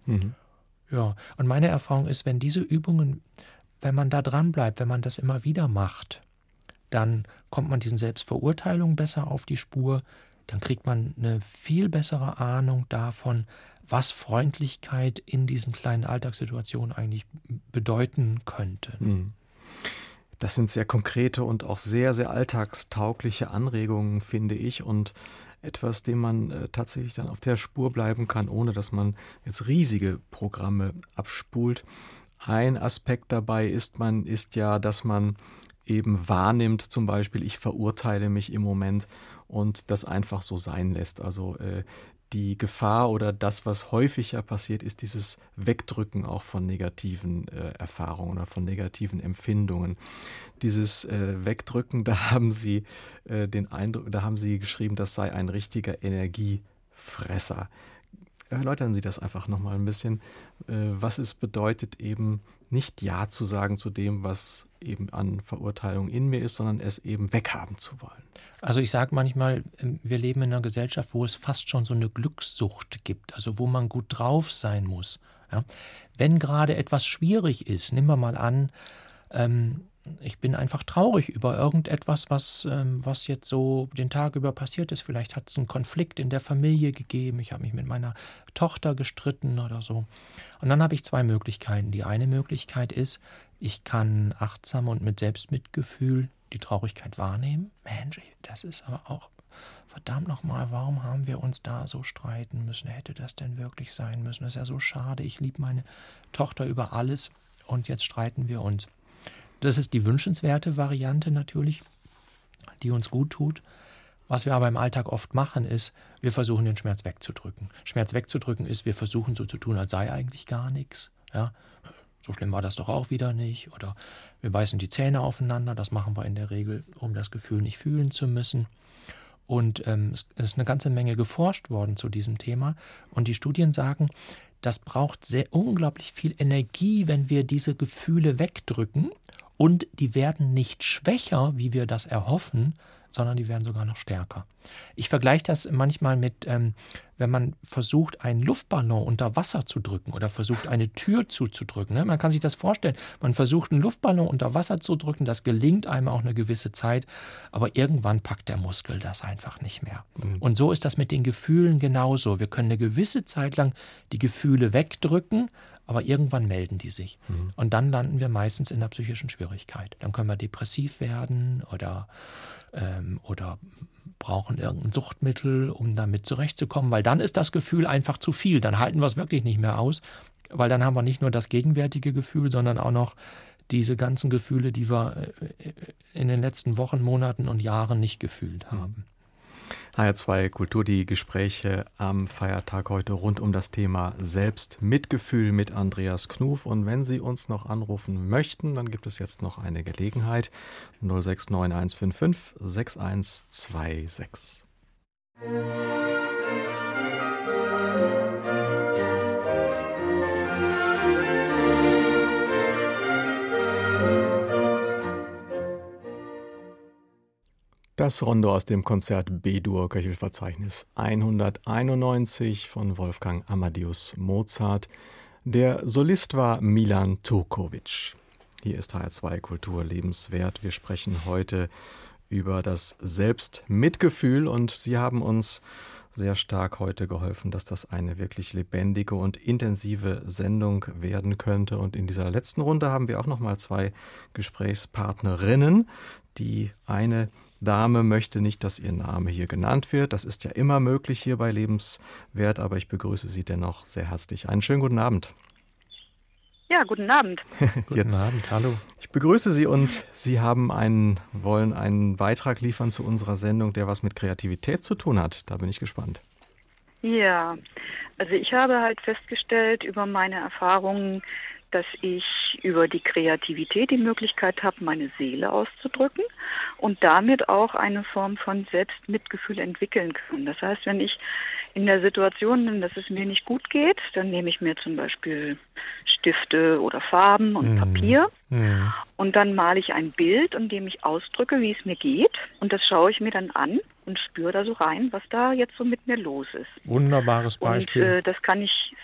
Ja, und meine Erfahrung ist, wenn diese Übungen, wenn man da dran bleibt, wenn man das immer wieder macht, dann kommt man diesen Selbstverurteilungen besser auf die Spur, dann kriegt man eine viel bessere Ahnung davon, was Freundlichkeit in diesen kleinen Alltagssituationen eigentlich bedeuten könnte. Das sind sehr konkrete und auch sehr, sehr alltagstaugliche Anregungen, finde ich, und etwas, dem man tatsächlich dann auf der Spur bleiben kann, ohne dass man jetzt riesige Programme abspult. Ein Aspekt dabei ist ja, dass man eben wahrnimmt, zum Beispiel, ich verurteile mich im Moment und das einfach so sein lässt. Also die Gefahr oder das, was häufiger passiert, ist dieses Wegdrücken auch von negativen Erfahrungen oder von negativen Empfindungen. Dieses Wegdrücken, da haben Sie den Eindruck, da haben Sie geschrieben, das sei ein richtiger Energiefresser. Erläutern Sie das einfach nochmal ein bisschen, was es bedeutet, eben nicht Ja zu sagen zu dem, was eben an Verurteilung in mir ist, sondern es eben weghaben zu wollen. Also ich sage manchmal, wir leben in einer Gesellschaft, wo es fast schon so eine Glückssucht gibt, also wo man gut drauf sein muss. Ja? Wenn gerade etwas schwierig ist, nehmen wir mal an, ich bin einfach traurig über irgendetwas, was jetzt so den Tag über passiert ist. Vielleicht hat es einen Konflikt in der Familie gegeben. Ich habe mich mit meiner Tochter gestritten oder so. Und dann habe ich 2 Möglichkeiten. Die eine Möglichkeit ist, ich kann achtsam und mit Selbstmitgefühl die Traurigkeit wahrnehmen. Mensch, das ist aber auch verdammt nochmal, warum haben wir uns da so streiten müssen? Hätte das denn wirklich sein müssen? Das ist ja so schade. Ich liebe meine Tochter über alles und jetzt streiten wir uns. Das ist die wünschenswerte Variante natürlich, die uns gut tut. Was wir aber im Alltag oft machen, ist, wir versuchen den Schmerz wegzudrücken. Schmerz wegzudrücken ist, wir versuchen so zu tun, als sei eigentlich gar nichts. Ja? So schlimm war das doch auch wieder nicht. Oder wir beißen die Zähne aufeinander. Das machen wir in der Regel, um das Gefühl nicht fühlen zu müssen. Und es ist eine ganze Menge geforscht worden zu diesem Thema. Und die Studien sagen, das braucht unglaublich viel Energie, wenn wir diese Gefühle wegdrücken. Und die werden nicht schwächer, wie wir das erhoffen, sondern die werden sogar noch stärker. Ich vergleiche das manchmal mit, wenn man versucht, einen Luftballon unter Wasser zu drücken oder versucht, eine Tür zuzudrücken. Ne? Man kann sich das vorstellen. Man versucht, einen Luftballon unter Wasser zu drücken. Das gelingt einem auch eine gewisse Zeit. Aber irgendwann packt der Muskel das einfach nicht mehr. Mhm. Und so ist das mit den Gefühlen genauso. Wir können eine gewisse Zeit lang die Gefühle wegdrücken, aber irgendwann melden die sich. Mhm. Und dann landen wir meistens in einer psychischen Schwierigkeit. Dann können wir depressiv werden oder brauchen irgendein Suchtmittel, um damit zurechtzukommen, weil dann ist das Gefühl einfach zu viel. Dann halten wir es wirklich nicht mehr aus, weil dann haben wir nicht nur das gegenwärtige Gefühl, sondern auch noch diese ganzen Gefühle, die wir in den letzten Wochen, Monaten und Jahren nicht gefühlt haben. HR2 Kultur, die Gespräche am Feiertag heute rund um das Thema Selbstmitgefühl mit Andreas Knuff. Und wenn Sie uns noch anrufen möchten, dann gibt es jetzt noch eine Gelegenheit. 069155 6126. Das Rondo aus dem Konzert B-Dur, Köchelverzeichnis 191 von Wolfgang Amadeus Mozart. Der Solist war Milan Turkovic. Hier ist HR2 Kultur lebenswert. Wir sprechen heute über das Selbstmitgefühl und Sie haben uns sehr stark heute geholfen, dass das eine wirklich lebendige und intensive Sendung werden könnte. Und in dieser letzten Runde haben wir auch noch mal 2 Gesprächspartnerinnen. Die eine Dame möchte nicht, dass ihr Name hier genannt wird. Das ist ja immer möglich hier bei Lebenswert, aber ich begrüße Sie dennoch sehr herzlich. Einen schönen guten Abend. Ja, guten Abend. Guten Abend, hallo. Ich begrüße Sie und Sie wollen einen Beitrag liefern zu unserer Sendung, der was mit Kreativität zu tun hat. Da bin ich gespannt. Ja, also ich habe halt festgestellt über meine Erfahrungen, dass ich über die Kreativität die Möglichkeit habe, meine Seele auszudrücken und damit auch eine Form von Selbstmitgefühl entwickeln kann. Das heißt, wenn ich in der Situation bin, dass es mir nicht gut geht, dann nehme ich mir zum Beispiel Stifte oder Farben und Papier und dann male ich ein Bild, in dem ich ausdrücke, wie es mir geht und das schaue ich mir dann an und spüre da so rein, was da jetzt so mit mir los ist. Wunderbares Beispiel. Und das kann ich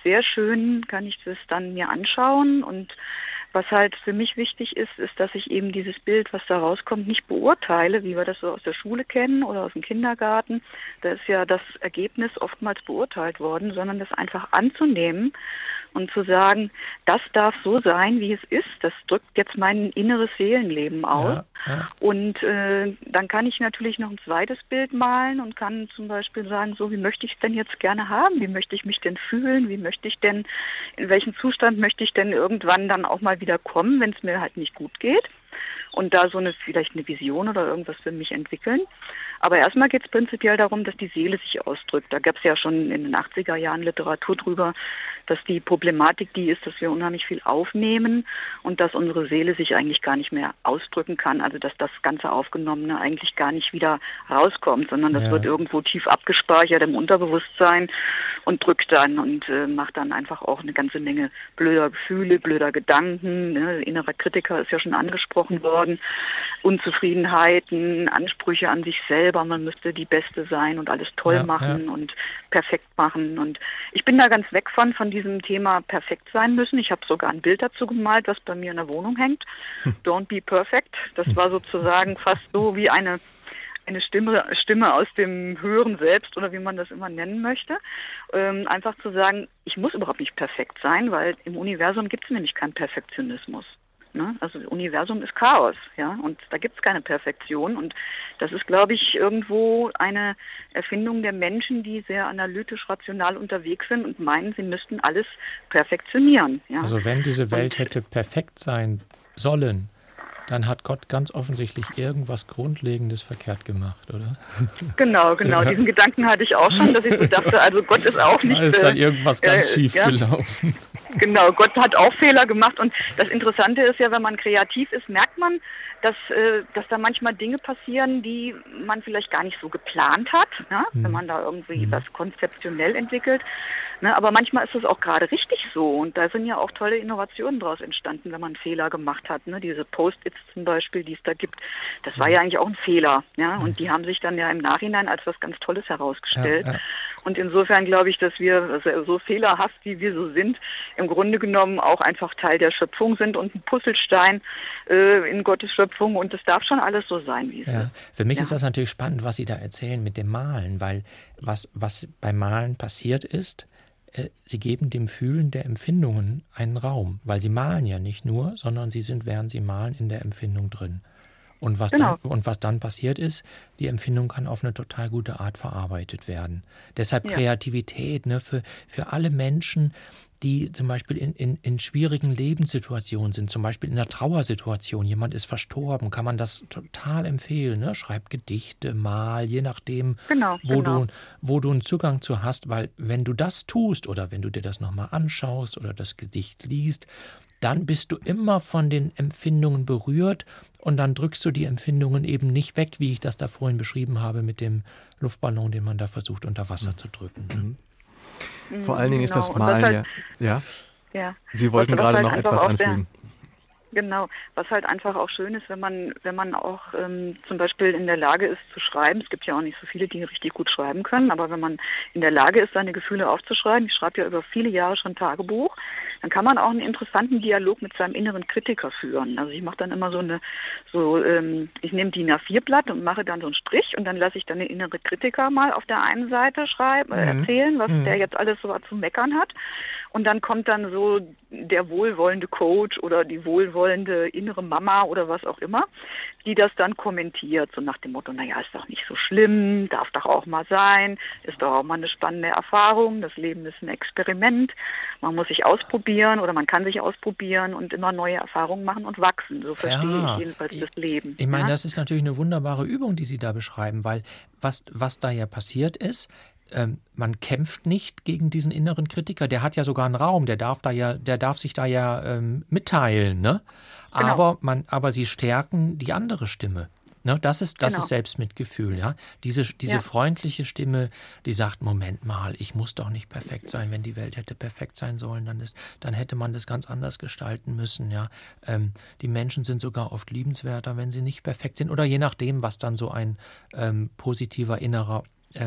das dann mir anschauen und was halt für mich wichtig ist, dass ich eben dieses Bild, was da rauskommt, nicht beurteile, wie wir das so aus der Schule kennen oder aus dem Kindergarten. Da ist ja das Ergebnis oftmals beurteilt worden, sondern das einfach anzunehmen und zu sagen, das darf so sein, wie es ist. Das drückt jetzt mein inneres Seelenleben aus. Ja. Und dann kann ich natürlich noch ein zweites Bild malen und kann zum Beispiel sagen, so, wie möchte ich es denn jetzt gerne haben? Wie möchte ich mich denn fühlen? In welchen Zustand möchte ich denn irgendwann dann auch mal wieder kommen, wenn es mir halt nicht gut geht? Und da vielleicht eine Vision oder irgendwas für mich entwickeln. Aber erstmal geht es prinzipiell darum, dass die Seele sich ausdrückt. Da gab es ja schon in den 80er Jahren Literatur drüber, dass die Problematik die ist, dass wir unheimlich viel aufnehmen und dass unsere Seele sich eigentlich gar nicht mehr ausdrücken kann. Also dass das ganze Aufgenommene eigentlich gar nicht wieder rauskommt, sondern das wird irgendwo tief abgespeichert im Unterbewusstsein und drückt dann und macht dann einfach auch eine ganze Menge blöder Gefühle, blöder Gedanken. Ne? Innerer Kritiker ist ja schon angesprochen worden. Unzufriedenheiten, Ansprüche an sich selber, man müsste die Beste sein und alles toll machen und perfekt machen. Und ich bin da ganz weg von diesem Thema perfekt sein müssen. Ich habe sogar ein Bild dazu gemalt, was bei mir in der Wohnung hängt. Don't be perfect. Das war sozusagen fast so wie eine Stimme aus dem höheren Selbst oder wie man das immer nennen möchte. Einfach zu sagen, ich muss überhaupt nicht perfekt sein, weil im Universum gibt es nämlich keinen Perfektionismus. Ne? Also das Universum ist Chaos, ja, und da gibt es keine Perfektion. Und das ist, glaube ich, irgendwo eine Erfindung der Menschen, die sehr analytisch, rational unterwegs sind und meinen, sie müssten alles perfektionieren. Ja? Also wenn diese Welt hätte perfekt sein sollen, dann hat Gott ganz offensichtlich irgendwas Grundlegendes verkehrt gemacht, oder? Genau. Ja. Diesen Gedanken hatte ich auch schon, dass ich so dachte, also Gott ist auch nicht... Da ist dann irgendwas ganz schief gelaufen. Genau, Gott hat auch Fehler gemacht. Und das Interessante ist ja, wenn man kreativ ist, merkt man, dass da manchmal Dinge passieren, die man vielleicht gar nicht so geplant hat, ne? Wenn man da irgendwie was konzeptionell entwickelt. Ne? Aber manchmal ist es auch gerade richtig so. Und da sind ja auch tolle Innovationen daraus entstanden, wenn man Fehler gemacht hat. Ne? Diese Post-its zum Beispiel, die es da gibt, das war ja eigentlich auch ein Fehler. Ja? Und die haben sich dann ja im Nachhinein als was ganz Tolles herausgestellt. Ja. Und insofern glaube ich, dass wir, also so fehlerhaft wie wir so sind, im Grunde genommen auch einfach Teil der Schöpfung sind und ein Puzzlestein in Gottes Schöpfung. Und das darf schon alles so sein, wie es ist. Für mich ist das natürlich spannend, was Sie da erzählen mit dem Malen, weil was beim Malen passiert ist, Sie geben dem Fühlen der Empfindungen einen Raum, weil Sie malen ja nicht nur, sondern Sie sind, während Sie malen, in der Empfindung drin. Und was dann passiert ist, die Empfindung kann auf eine total gute Art verarbeitet werden. Deshalb Kreativität, ne, für alle Menschen, die zum Beispiel in schwierigen Lebenssituationen sind, zum Beispiel in einer Trauersituation, jemand ist verstorben, kann man das total empfehlen. Ne? Schreib Gedichte, mal, je nachdem, wo du einen Zugang zu hast, weil wenn du das tust oder wenn du dir das nochmal anschaust oder das Gedicht liest, dann bist du immer von den Empfindungen berührt und dann drückst du die Empfindungen eben nicht weg, wie ich das da vorhin beschrieben habe mit dem Luftballon, den man da versucht unter Wasser zu drücken. Vor allen Dingen ist das Malen ja. Sie wollten gerade halt noch etwas anfügen. Genau, was halt einfach auch schön ist, wenn man auch zum Beispiel in der Lage ist zu schreiben. Es gibt ja auch nicht so viele, die richtig gut schreiben können, aber wenn man in der Lage ist, seine Gefühle aufzuschreiben, ich schreibe ja über viele Jahre schon Tagebuch, dann kann man auch einen interessanten Dialog mit seinem inneren Kritiker führen. Also ich mache dann immer ich nehme DIN A4-Blatt und mache dann so einen Strich und dann lasse ich dann den inneren Kritiker mal auf der einen Seite erzählen, was der jetzt alles so zu meckern hat. Und dann kommt dann so der wohlwollende Coach oder die wohlwollende innere Mama oder was auch immer, die das dann kommentiert, so nach dem Motto, naja, ist doch nicht so schlimm, darf doch auch mal sein, ist doch auch mal eine spannende Erfahrung, das Leben ist ein Experiment, man muss sich ausprobieren oder man kann sich ausprobieren und immer neue Erfahrungen machen und wachsen. So verstehe ich jedenfalls das Leben. Ich meine, das ist natürlich eine wunderbare Übung, die Sie da beschreiben, weil was da ja passiert ist, man kämpft nicht gegen diesen inneren Kritiker, der hat ja sogar einen Raum, der darf sich da ja mitteilen, ne? Genau. Aber sie stärken die andere Stimme. Ne? Das ist Selbstmitgefühl, ja. Diese freundliche Stimme, die sagt, Moment mal, ich muss doch nicht perfekt sein, wenn die Welt hätte perfekt sein sollen, dann hätte man das ganz anders gestalten müssen, ja. Die Menschen sind sogar oft liebenswerter, wenn sie nicht perfekt sind oder je nachdem, was dann so ein positiver innerer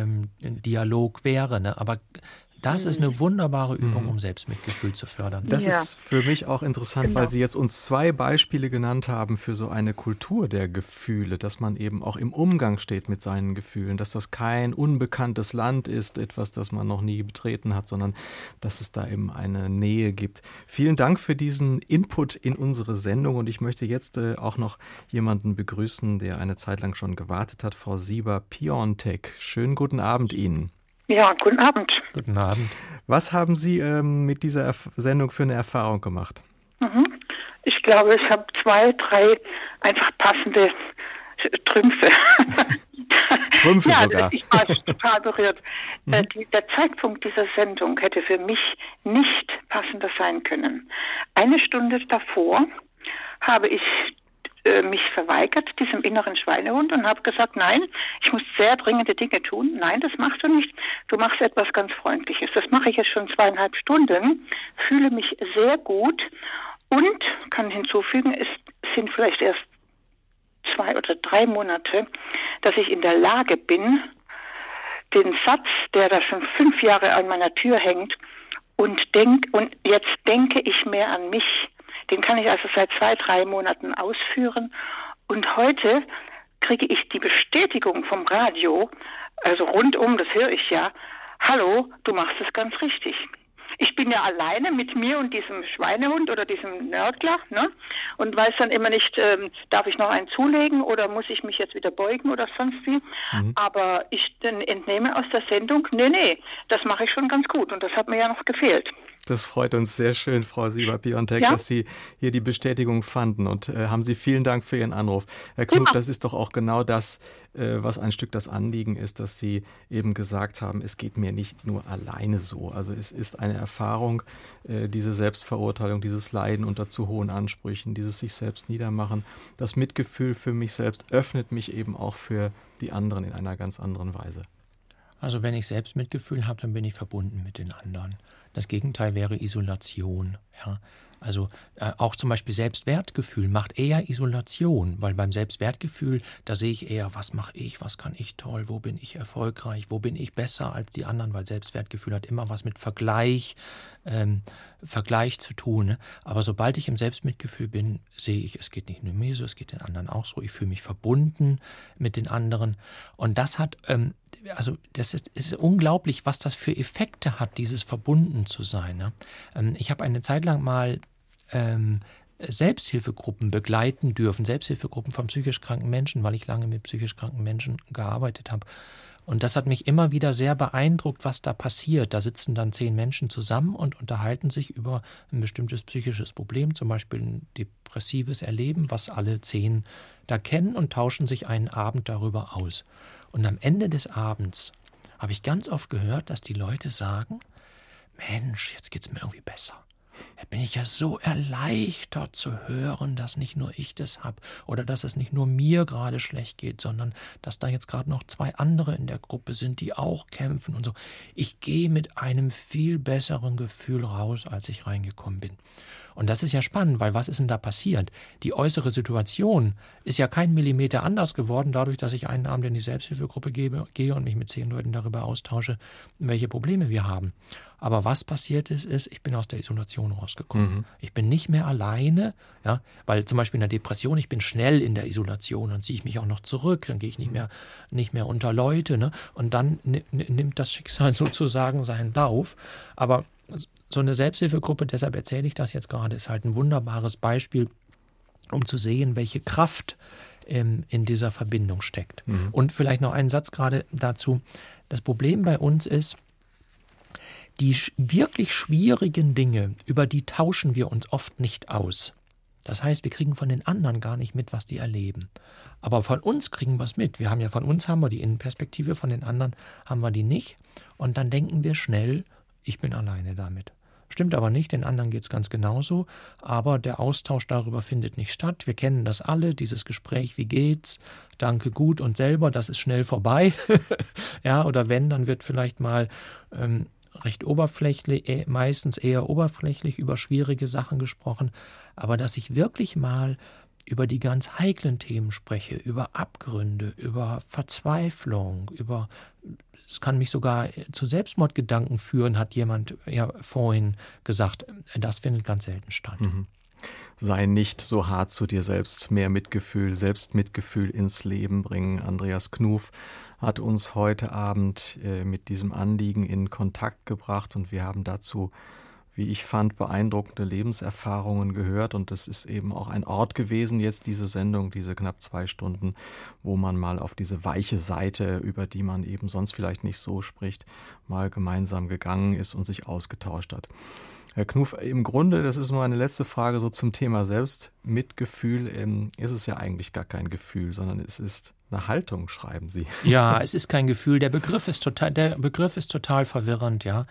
Dialog wäre, ne? Aber das ist eine wunderbare Übung, um Selbstmitgefühl zu fördern. Das ist für mich auch interessant, weil Sie jetzt uns 2 Beispiele genannt haben für so eine Kultur der Gefühle, dass man eben auch im Umgang steht mit seinen Gefühlen, dass das kein unbekanntes Land ist, etwas, das man noch nie betreten hat, sondern dass es da eben eine Nähe gibt. Vielen Dank für diesen Input in unsere Sendung und ich möchte jetzt auch noch jemanden begrüßen, der eine Zeit lang schon gewartet hat, Frau Sieber-Piontek. Schönen guten Abend Ihnen. Ja, guten Abend. Guten Abend. Was haben Sie mit dieser Sendung für eine Erfahrung gemacht? Ich glaube, ich habe 2, 3 einfach passende Trümpfe. Trümpfe sogar. Ich war total berührt. Der Zeitpunkt dieser Sendung hätte für mich nicht passender sein können. 1 Stunde davor habe ich mich verweigert, diesem inneren Schweinehund und habe gesagt, nein, ich muss sehr dringende Dinge tun. Nein, das machst du nicht. Du machst etwas ganz Freundliches. Das mache ich jetzt schon 2,5 Stunden, fühle mich sehr gut und kann hinzufügen, es sind vielleicht erst 2 oder 3 Monate, dass ich in der Lage bin, den Satz, der da schon 5 Jahre an meiner Tür hängt und jetzt denke ich mehr an mich. Den kann ich also seit 2, 3 Monaten ausführen. Und heute kriege ich die Bestätigung vom Radio, also rundum, das höre ich ja, hallo, du machst es ganz richtig. Ich bin ja alleine mit mir und diesem Schweinehund oder diesem Nörgler, ne? Und weiß dann immer nicht, darf ich noch einen zulegen oder muss ich mich jetzt wieder beugen oder sonst wie. Aber ich entnehme aus der Sendung, nee, das mache ich schon ganz gut und das hat mir ja noch gefehlt. Das freut uns sehr schön, Frau Sieber-Piontek, dass Sie hier die Bestätigung fanden. Und haben Sie vielen Dank für Ihren Anruf. Herr Knuff, das ist doch auch genau das, was ein Stück das Anliegen ist, dass Sie eben gesagt haben, es geht mir nicht nur alleine so. Also es ist eine Erfahrung, diese Selbstverurteilung, dieses Leiden unter zu hohen Ansprüchen, dieses sich selbst niedermachen. Das Mitgefühl für mich selbst öffnet mich eben auch für die anderen in einer ganz anderen Weise. Also wenn ich selbst Mitgefühl habe, dann bin ich verbunden mit den anderen. Das Gegenteil wäre Isolation. Ja. Also auch zum Beispiel Selbstwertgefühl macht eher Isolation, weil beim Selbstwertgefühl, da sehe ich eher, was mache ich, was kann ich toll, wo bin ich erfolgreich, wo bin ich besser als die anderen, weil Selbstwertgefühl hat immer was mit Vergleich zu tun. Ne? Aber sobald ich im Selbstmitgefühl bin, sehe ich, es geht nicht nur mir so, es geht den anderen auch so. Ich fühle mich verbunden mit den anderen. Und das hat, das ist unglaublich, was das für Effekte hat, dieses verbunden zu sein. Ne? Ich habe eine Zeit lang mal Selbsthilfegruppen begleiten dürfen, Selbsthilfegruppen von psychisch kranken Menschen, weil ich lange mit psychisch kranken Menschen gearbeitet habe. Und das hat mich immer wieder sehr beeindruckt, was da passiert. Da sitzen dann 10 Menschen zusammen und unterhalten sich über ein bestimmtes psychisches Problem, zum Beispiel ein depressives Erleben, was alle 10 da kennen, und tauschen sich einen Abend darüber aus. Und am Ende des Abends habe ich ganz oft gehört, dass die Leute sagen, Mensch, jetzt geht's mir irgendwie besser. Da bin ich ja so erleichtert zu hören, dass nicht nur ich das habe oder dass es nicht nur mir gerade schlecht geht, sondern dass da jetzt gerade noch 2 andere in der Gruppe sind, die auch kämpfen und so. Ich gehe mit einem viel besseren Gefühl raus, als ich reingekommen bin. Und das ist ja spannend, weil was ist denn da passiert? Die äußere Situation ist ja kein Millimeter anders geworden, dadurch, dass ich einen Abend in die Selbsthilfegruppe gehe und mich mit 10 Leuten darüber austausche, welche Probleme wir haben. Aber was passiert ist, ich bin aus der Isolation rausgekommen. Ich bin nicht mehr alleine, ja, weil zum Beispiel in der Depression, ich bin schnell in der Isolation, dann ziehe ich mich auch noch zurück, dann gehe ich nicht mehr unter Leute, ne? Und dann nimmt das Schicksal sozusagen seinen Lauf. Aber so eine Selbsthilfegruppe, deshalb erzähle ich das jetzt gerade, ist halt ein wunderbares Beispiel, um zu sehen, welche Kraft in dieser Verbindung steckt. Und vielleicht noch einen Satz gerade dazu. Das Problem bei uns ist, die wirklich schwierigen Dinge, über die tauschen wir uns oft nicht aus. Das heißt, wir kriegen von den anderen gar nicht mit, was die erleben. Aber von uns kriegen wir es mit. Von uns haben wir die Innenperspektive, von den anderen haben wir die nicht. Und dann denken wir schnell, ich bin alleine damit. Stimmt aber nicht, den anderen geht es ganz genauso. Aber der Austausch darüber findet nicht statt. Wir kennen das alle, dieses Gespräch, wie geht's? Danke, gut und selber, das ist schnell vorbei. Ja, oder wenn, dann wird vielleicht mal recht oberflächlich, meistens eher oberflächlich über schwierige Sachen gesprochen. Aber dass ich wirklich mal über die ganz heiklen Themen spreche, über Abgründe, über Verzweiflung, es kann mich sogar zu Selbstmordgedanken führen, hat jemand ja vorhin gesagt. Das findet ganz selten statt. Sei nicht so hart zu dir selbst, mehr Mitgefühl, Selbstmitgefühl ins Leben bringen. Andreas Knuff hat uns heute Abend mit diesem Anliegen in Kontakt gebracht und wir haben dazu, wie ich fand, beeindruckende Lebenserfahrungen gehört und es ist eben auch ein Ort gewesen, jetzt diese Sendung, diese knapp 2 Stunden, wo man mal auf diese weiche Seite, über die man eben sonst vielleicht nicht so spricht, mal gemeinsam gegangen ist und sich ausgetauscht hat. Herr Knuff, im Grunde, das ist nur eine letzte Frage so zum Thema Selbstmitgefühl, ist es ja eigentlich gar kein Gefühl, sondern es ist eine Haltung, schreiben Sie. Ja, es ist kein Gefühl. Der Begriff ist total verwirrend, ja.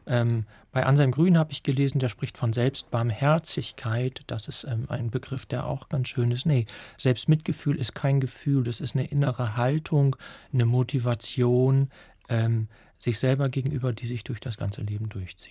Bei Anselm Grün habe ich gelesen, der spricht von Selbstbarmherzigkeit. Das ist ein Begriff, der auch ganz schön ist. Nee, Selbstmitgefühl ist kein Gefühl. Das ist eine innere Haltung, eine Motivation, sich selber gegenüber, die sich durch das ganze Leben durchzieht.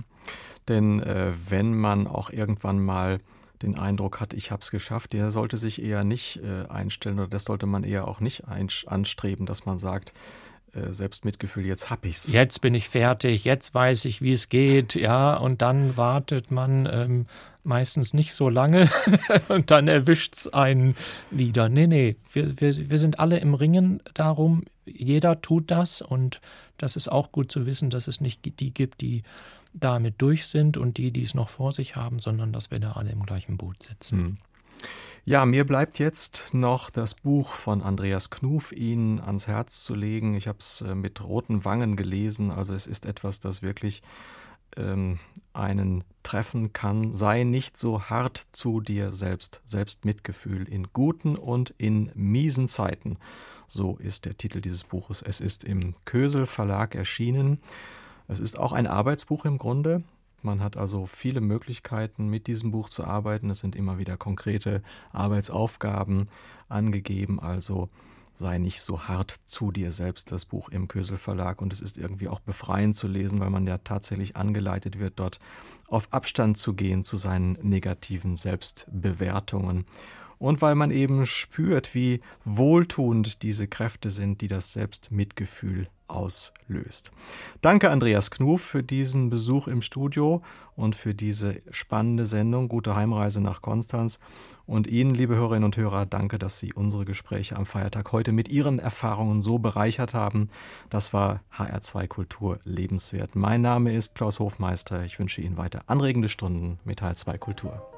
Denn wenn man auch irgendwann mal den Eindruck hat, ich habe es geschafft, der sollte sich eher nicht einstellen oder das sollte man eher auch nicht anstreben, dass man sagt, Selbstmitgefühl, jetzt hab ich's. Jetzt bin ich fertig, jetzt weiß ich, wie es geht, ja, und dann wartet man meistens nicht so lange und dann erwischt's einen wieder. Nee, wir sind alle im Ringen darum, jeder tut das und das ist auch gut zu wissen, dass es nicht die gibt, die damit durch sind und die es noch vor sich haben, sondern dass wir da alle im gleichen Boot sitzen. Ja, mir bleibt jetzt noch das Buch von Andreas Knuff Ihnen ans Herz zu legen. Ich habe es mit roten Wangen gelesen. Also es ist etwas, das wirklich einen treffen kann. Sei nicht so hart zu dir selbst. Selbstmitgefühl in guten und in miesen Zeiten. So ist der Titel dieses Buches. Es ist im Kösel Verlag erschienen. Es ist auch ein Arbeitsbuch im Grunde. Man hat also viele Möglichkeiten, mit diesem Buch zu arbeiten. Es sind immer wieder konkrete Arbeitsaufgaben angegeben. Also sei nicht so hart zu dir selbst, das Buch im Kösel Verlag. Und es ist irgendwie auch befreiend zu lesen, weil man ja tatsächlich angeleitet wird, dort auf Abstand zu gehen zu seinen negativen Selbstbewertungen. Und weil man eben spürt, wie wohltuend diese Kräfte sind, die das Selbstmitgefühl auslöst. Danke, Andreas Knuff, für diesen Besuch im Studio und für diese spannende Sendung. Gute Heimreise nach Konstanz. Und Ihnen, liebe Hörerinnen und Hörer, danke, dass Sie unsere Gespräche am Feiertag heute mit Ihren Erfahrungen so bereichert haben. Das war HR2 Kultur lebenswert. Mein Name ist Klaus Hofmeister. Ich wünsche Ihnen weiter anregende Stunden mit HR2 Kultur.